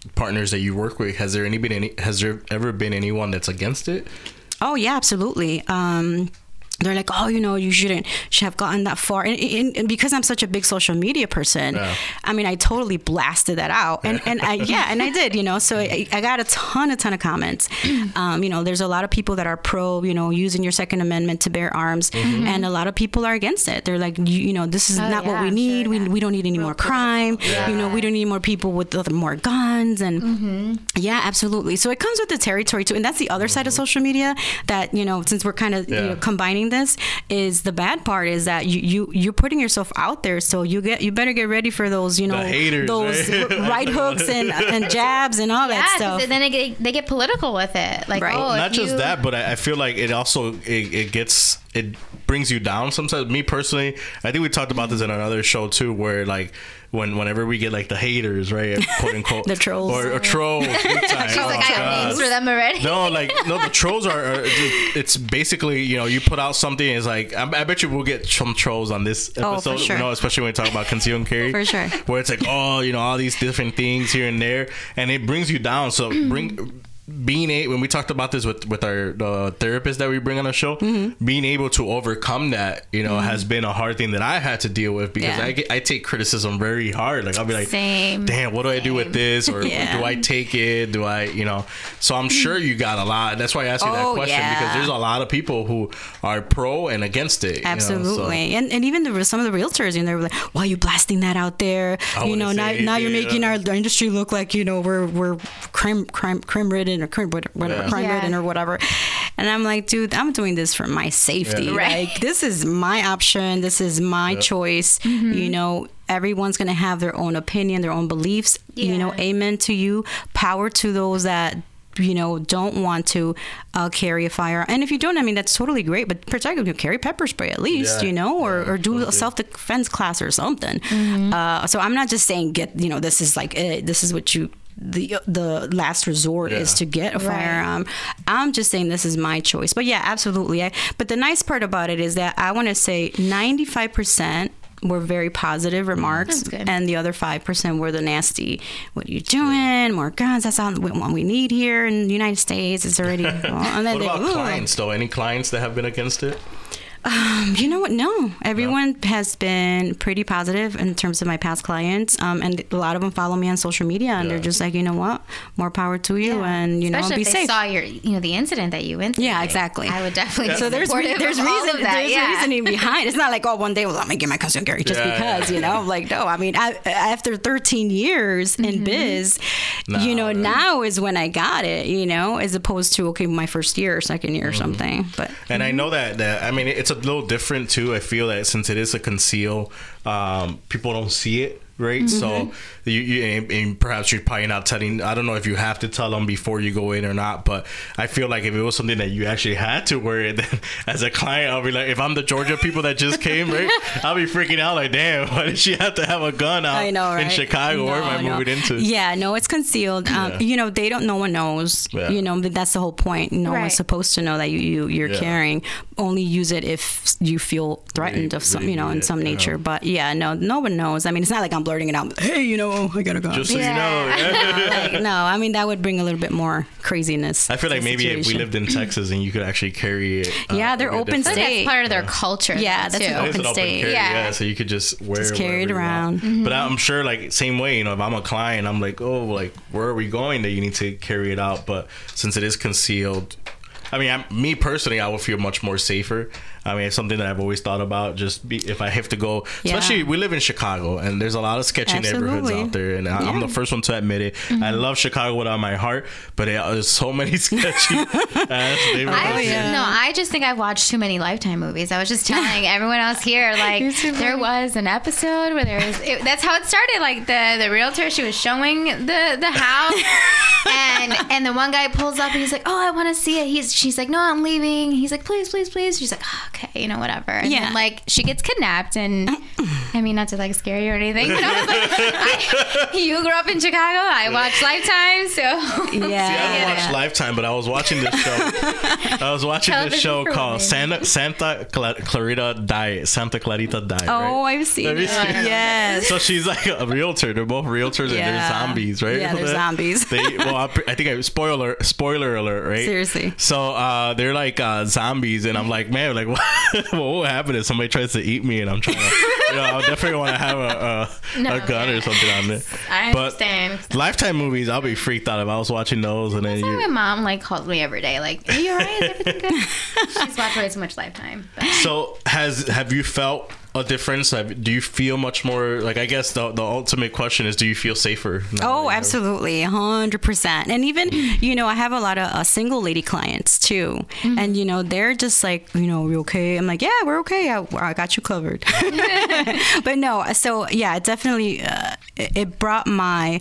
partners that you work with, has there any been any has there ever been anyone that's against it? Oh yeah, absolutely. Um, they're like, oh, you know, you shouldn't should have gotten that far. And, and, and because I'm such a big social media person, yeah. I mean, I totally blasted that out. And, and I, yeah, and I did, you know, so I, I got a ton, a ton of comments. Um, you know, there's a lot of people that are pro, you know, using your Second Amendment to bear arms. Mm-hmm. And a lot of people are against it. They're like, you, you know, this is oh, not yeah, what we need. Sure, we, yeah. we don't need any Real more crime. Yeah. You know, we don't need more people with other, more guns. And mm-hmm. yeah, absolutely. So it comes with the territory too. And that's the other mm-hmm. side of social media that, you know, since we're kind of yeah. you know, combining this, is the bad part is that you, you you're putting yourself out there, so you get you better get ready for those, you know, the haters, those right? right hooks and and jabs and all yeah, that stuff. Then they get, they get political with it, like right. oh, not just you... that, but I, I feel like it also it, it gets it brings you down sometimes. Me personally, I think we talked about this in another show too, where like when whenever we get like the haters, right, quote unquote, the trolls, or, or trolls. She's oh, like, I have names for them already. No, like no, the trolls are, are. It's basically, you know, you put out something. It's like I, I bet you we'll get some trolls on this episode. Oh, for sure. You know, especially when we talk about conceal and carry. For sure. Where it's like, oh, you know, all these different things here and there, and it brings you down. So bring. Being a when we talked about this with with our the therapist that we bring on the show, mm-hmm. being able to overcome that, you know, mm-hmm. has been a hard thing that I had to deal with because yeah. I get, I take criticism very hard. Like I'll be like, Same. damn, what do Same. I do with this, or yeah. do I take it? Do I, you know? So I'm sure you got a lot. That's why I asked you oh, that question yeah. because there's a lot of people who are pro and against it. Absolutely, you know, so. and and even the, some of the realtors, you know, they were like, why are you blasting that out there? I you know, now anything, now you're making yeah. our, our industry look like, you know, we're we're crime crime crime ridden or crime whatever. Yeah. crime yeah. ridden or whatever. And I'm like, dude, I'm doing this for my safety. Yeah. Right. Like, this is my option. This is my yeah. choice. Mm-hmm. You know, everyone's going to have their own opinion, their own beliefs. Yeah. You know, amen to you. Power to those that, you know, don't want to uh, carry a fire. And if you don't, I mean, that's totally great. But protect them. Carry pepper spray at least, yeah. you know, or, yeah, or do totally. a self-defense class or something. Mm-hmm. Uh, so I'm not just saying, get, you know, this is like, eh, this is what you... the the last resort yeah. is to get a right. firearm. I'm just saying this is my choice. But yeah, absolutely. I, but the nice part about it is that I want to say ninety-five percent were very positive remarks, and the other five percent were the nasty, what are you doing, more guns, that's not what we need here in the United States. It's already well, and then what about they, clients though? Any clients that have been against it? Um, you know what? No, everyone no. has been pretty positive in terms of my past clients, um, and a lot of them follow me on social media, and yeah. they're just like, you know what, more power to you, yeah. and you Especially know, be if they safe. Saw your, you know, the incident that you went through. Yeah, exactly. I would definitely. Yeah. Be so there's re- there's reason there's yeah. reasoning behind. It's not like, oh, one day, well, let me get my concealed carry just yeah, because, yeah. you know, like no. I mean, I, after thirteen years mm-hmm. in biz, no, you know, no. now is when I got it, you know, as opposed to okay, my first year or second year mm-hmm. or something. But and mm-hmm. I know that that I mean, it's a little different too. I feel that since it is a conceal, um, people don't see it, right? Mm-hmm. So you, you and, and perhaps you're probably not telling. I don't know if you have to tell them before you go in or not, but I feel like if it was something that you actually had to wear it, then as a client, I'll be like, if I'm the Georgia people that just came, right, I'll be freaking out like, damn, why did she have to have a gun out I know, right? in Chicago? No, Where am I no. moving into? Yeah, no, it's concealed. Um, yeah. You know, they don't. No one knows. Yeah. You know, that's the whole point. No right. one's supposed to know that you, you you're yeah. carrying. Only use it if you feel threatened really, of some, really you know, in some yeah. nature. But yeah, no, no one knows. I mean, it's not like I'm blurting it out. Hey, you know, I got a gun. Just so Yeah. you know. Yeah. Like, no, I mean that would bring a little bit more craziness. I feel like to the maybe if we situation. lived in Texas and you could actually carry it. Uh, Yeah, they're open different. state. That's part of their culture. Yeah, that's too. an It is open an open state. carry, Yeah. yeah. So you could just wear Just carry it whatever you around. want. Mm-hmm. But I'm sure, like same way, you know, if I'm a client, I'm like, oh, like where are we going that you need to carry it out? But since it is concealed, I mean, I'm, me personally, I would feel much more safer. I mean, it's something that I've always thought about. Just be, if I have to go, Yeah. especially we live in Chicago, and there's a lot of sketchy Absolutely. neighborhoods out there, and I, I'm Yeah. the first one to admit it. Mm-hmm. I love Chicago with all my heart, but it, there's so many sketchy ass neighborhoods. I, yeah. No, I just think I've watched too many Lifetime movies. I was just telling everyone else here, like, there was an episode where there was, it, that's how it started. Like, the, the realtor, she was showing the, the house, and and the one guy pulls up, and he's like, oh, I want to see it. He's She's like, no, I'm leaving. He's like, please, please, please. She's like, oh, okay. okay, you know, whatever. And Yeah. then, like, she gets kidnapped, and I mean, not to like scare you or anything, but I was like, I, you grew up in Chicago. I watched Lifetime, so Yeah. See, I don't Yeah. watch Lifetime, but I was watching this show. I was watching this Television show for called women. Santa Santa Cla- Clarita Diet. Santa Clarita Diet. Oh, right? I've seen Have you it. seen it? Yes. So she's like a realtor. They're both realtors and Yeah. they're zombies, right? Yeah, they're zombies. They, well, I, I think I spoiler spoiler alert, right? Seriously. So uh, they're like uh, zombies, and I'm like, man, like what, what will happen if somebody tries to eat me, and I'm trying to, you know, I definitely want to have a a, No, a gun yeah. or something on there. I But understand. Lifetime movies, I'll be freaked out if I was watching those, and then So my you. mom like calls me every day, like, "Are you alright? Is everything good?" She's watched way too much Lifetime. But So has have you felt a difference? Have, do you feel much more like? I guess the the ultimate question is, do you feel safer? now Oh, that you- absolutely, one hundred percent. And even, you know, I have a lot of uh, single lady clients too. Mm-hmm. And, you know, they're just like, you know, we okay? I'm like, yeah, we're okay. I, I got you covered. But no, so yeah, it definitely, uh, it, it brought my,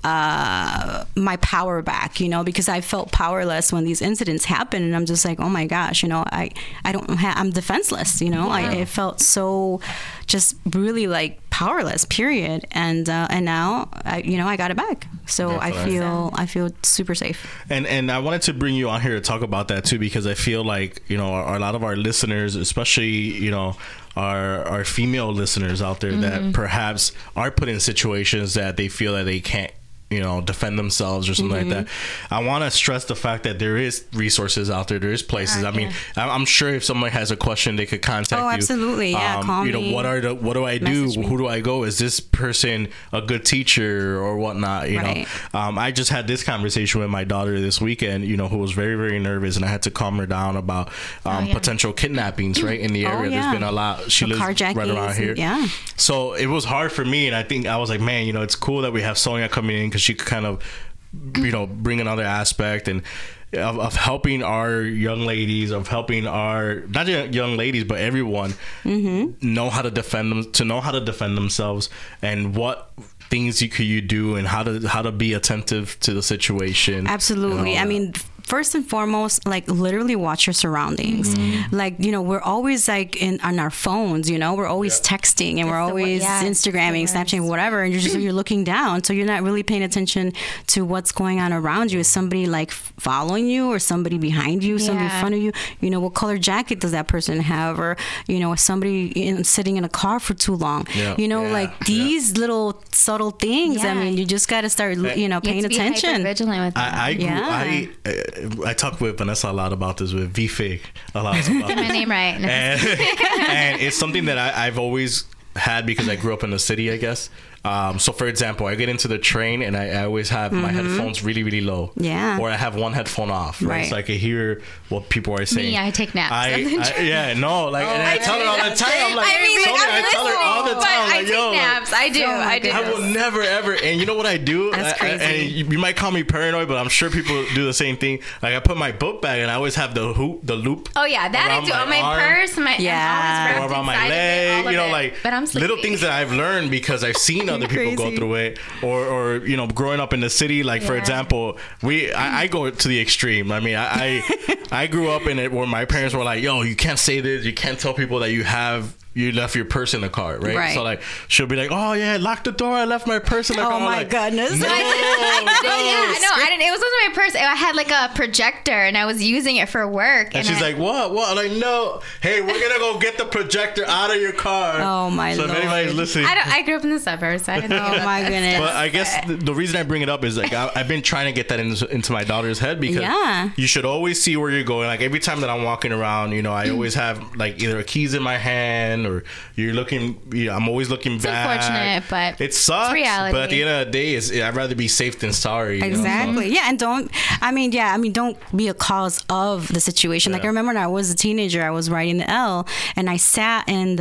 uh, my power back, you know, because I felt powerless when these incidents happened. And I'm just like, oh my gosh, you know, I, I don't have, I'm defenseless, you know, I, it felt so just really like powerless, period. And, uh, and now I, you know, I got it back. So Definitely. I feel, I feel super safe. And and I wanted to bring you on here to talk about that too, because I feel like, you know, a lot of our listeners, especially, you know, our our female listeners out there that perhaps are put in situations that they feel that they can't, you know, defend themselves or something Mm-hmm. like that. I want to stress the fact that there is resources out there. There is places. Uh, I mean, I'm I'm sure if someone has a question, they could contact Oh, you. absolutely. Yeah, call You know, me, what are the what do I do? message me. Who do I go? Is this person a good teacher or whatnot? You Right. know, um, I just had this conversation with my daughter this weekend. You know, who was very very nervous, and I had to calm her down about um, Oh, yeah. potential kidnappings. Right in the Oh, area, yeah. there's been a lot. She The lives right carjackings around here. and- yeah. So it was hard for me, and I think I was like, man, you know, it's cool that we have Sonia coming in because she could kind of, you know, bring another aspect and of, of helping our young ladies, of helping our not just young ladies but everyone Mm-hmm. know how to defend them, to know how to defend themselves, and what things you could you do, and how to how to be attentive to the situation. and all Absolutely. I that. mean, first and foremost, like literally watch your surroundings. Mm-hmm. Like, you know, we're always like in on our phones, you know, we're always texting and we're That's the word, always yeah, Instagramming, that's the Snapchatting, whatever. And you're just, you're looking down. So you're not really paying attention to what's going on around you. Is somebody like following you or somebody behind you, somebody in Yeah. front of you? You know, what color jacket does that person have? Or, you know, is somebody in, sitting in a car for too long? Yeah. You know, Yeah. like Yeah. these little subtle things. I Yeah. mean, you just got to start, you know, You have paying to be attention. hypervigilant with that. I, I grew, Yeah. I uh, I talk with Vanessa a lot about this, with V-Fig a lot about Get my this. name right. No. and, and it's something that I, I've always had because I grew up in the city, I guess. Um, so, for example, I get into the train and I, I always have my headphones really, really low. Yeah. Or I have one headphone off, right? Right. So I can hear what people are saying. Me, I take naps I, on the I- train. yeah, no, like, and I, I tell her do all the that. time. I'm like, I mean, like, Sonia, I'm I tell her all the listening, time, but like, I take yo, like, naps. I do. Oh my I do. I will never ever, and you know what I do? That's I- I- crazy. and you, you might call me paranoid, but I'm sure people do the same thing. Like I put my book bag, and I always have the hoop, the loop. Oh yeah, that I around do on my arm, purse. My Yeah. I'm or always wrapped around my inside of it, leg, all of you know, it. like But I'm little sleepy. things that I've learned because I've seen other people go Crazy. through it, or, or you know, growing up in the city. Like for Yeah. example, we I, I go to the extreme. I mean, I I, I grew up in it where my parents were like, "Yo, you can't say this. You can't tell people that you have." You left your purse in the car, right? Right. So like, she'll be like, "Oh yeah, lock the door. I left my purse in the Oh car." I'm my like, goodness. No, I did. I did. no. Yeah, no, I didn't. It was in my purse. I had like a projector, and I was using it for work. And she's I, like, "What? What?" I'm like, "No. Hey, we're gonna go get the projector out of your car." Oh, my So if Lord. anybody's listening, I, don't, I grew up in the suburbs. So I didn't know Oh about my this. goodness. but I guess the, the reason I bring it up is like I, I've been trying to get that into, into my daughter's head because Yeah. you should always see where you're going. Like every time that I'm walking around, you know, I always have like either keys in my hand or you're looking. You know, I'm always looking It's back. unfortunate, but it sucks. it's reality. But at the end of the day, it's, I'd rather be safe than sorry. you know, so- Exactly. Yeah, and don't. I mean, yeah. I mean, don't be a cause of the situation. Like Yeah. I remember when I was a teenager, I was riding the L, and I sat in the on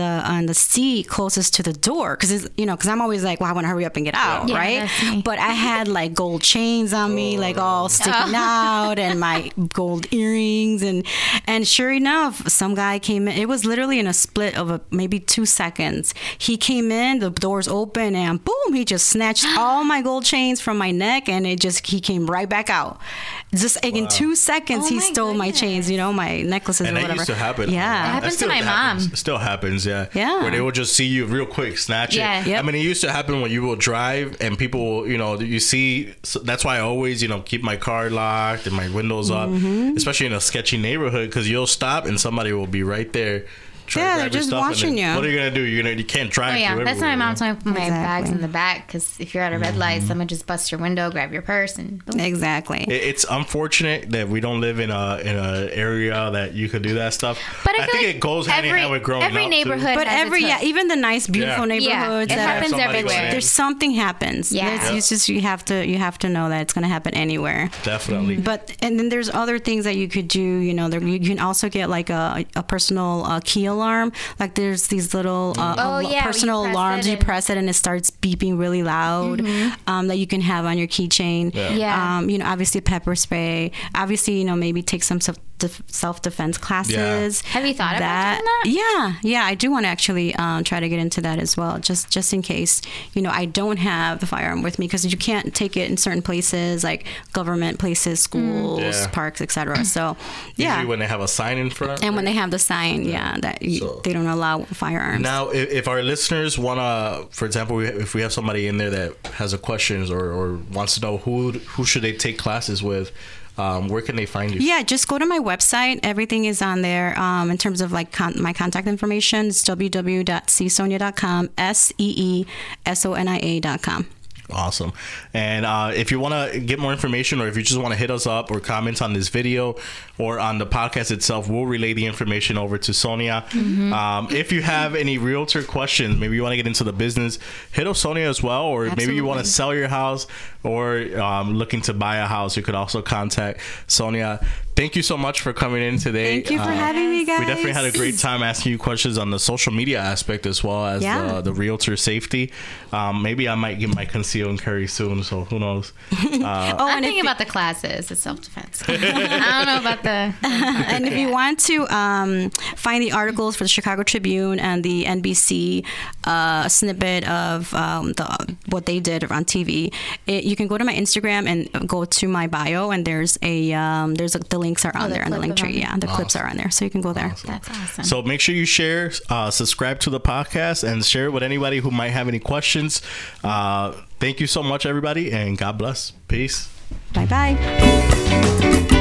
the seat closest to the door because you know because I'm always like, well, I want to hurry up and get out, Yeah, right? that's me. But I had like gold chains on me, like all sticking Oh. out, and my gold earrings, and and sure enough, some guy came in. It was literally in a split of a, maybe two seconds. He came in, the doors open, and boom, he just snatched all my gold chains from my neck, and it just he came right back out. Just like in two seconds, Oh he my stole my goodness. chains, you know, my necklaces And or that whatever. used to happen. Yeah. Uh, That happened to still my happens. mom. It still happens, yeah. Yeah. Where they will just see you real quick, snatch Yeah. it. Yep. I mean, it used to happen when you will drive and people will, you know, you see, so that's why I always, you know, keep my car locked and my windows Mm-hmm. up, especially in a sketchy neighborhood, because you'll stop and somebody will be right there. trying Yeah, to they're grab your just stuff, and watching then you. What are you going to do? You're gonna, you can't drive Oh yeah, through that's why my everywhere, mom told me to put my Exactly. bags in the back because if you're at a red light, someone just busts your window, grab your purse, and boom. Exactly. It- It's unfortunate that we don't live in a in an area that you could do that stuff. But I, I feel think like it goes hand in every, hand with growing every up, too. neighborhood, But has every its yeah, hood. even the nice, beautiful Yeah. neighborhoods Yeah, it that happens are, Somebody everywhere. going in. there's something happens. Yeah. It's, Yeah. it's just you have to you have to know that it's going to happen anywhere. Definitely. But and then there's other things that you could do. You know, there, you can also get like a, a personal uh, key alarm. Like there's these little uh, Oh, al- yeah, where you personal press alarms. it You and- press it and it starts beeping really loud. Um, that you can have on your keychain. Yeah. Yeah. Um, you know, obviously pepper spray. Obviously, you know, maybe take some self self defense classes. Have you thought about doing that? Yeah, yeah, I do want to actually um, try to get into that as well, just just in case, you know, I don't have the firearm with me because you can't take it in certain places like government places, schools, Yeah. parks, et cetera. So, yeah, Usually when they have a sign in front. and when they have the sign, yeah, that you, So- they don't allow firearms. Now, if, if our listeners want to, for example, we- if we have somebody in there that has a questions or, or wants to know who who should they take classes with, um, where can they find you? Yeah, just go to my website. Everything is on there um, in terms of like con- my contact information. It's w w w dot see sonia dot com, S E E S O N I A dot com. Awesome. And uh, if you want to get more information or if you just want to hit us up or comment on this video or on the podcast itself, we'll relay the information over to Sonia. Mm-hmm. Um, if you have any realtor questions, maybe you want to get into the business, hit up Sonia as well. Or maybe you want to Absolutely. sell your house or um, looking to buy a house, you could also contact Sonia. Thank you so much for coming in today. Thank you for Uh, having me, guys. We definitely had a great time asking you questions on the social media aspect as well as Yeah. the, the realtor safety. Um, maybe I might get my conceal and carry soon, so who knows? Uh, Oh, I'm and if, thinking about the classes. It's self defense. I don't know about the. and if you want to um, find the articles for the Chicago Tribune and the N B C uh, snippet of um, the what they did on T V, it, you can go to my Instagram and go to my bio, and there's a um, there's a, the links are on Oh, the there and the clip link of tree. them. Yeah, the clips are on there, so you can go there. That's awesome. So make sure you share, uh, subscribe to the podcast, and share it with anybody who might have any questions. Uh, thank you so much, everybody, and God bless. Peace. Bye bye.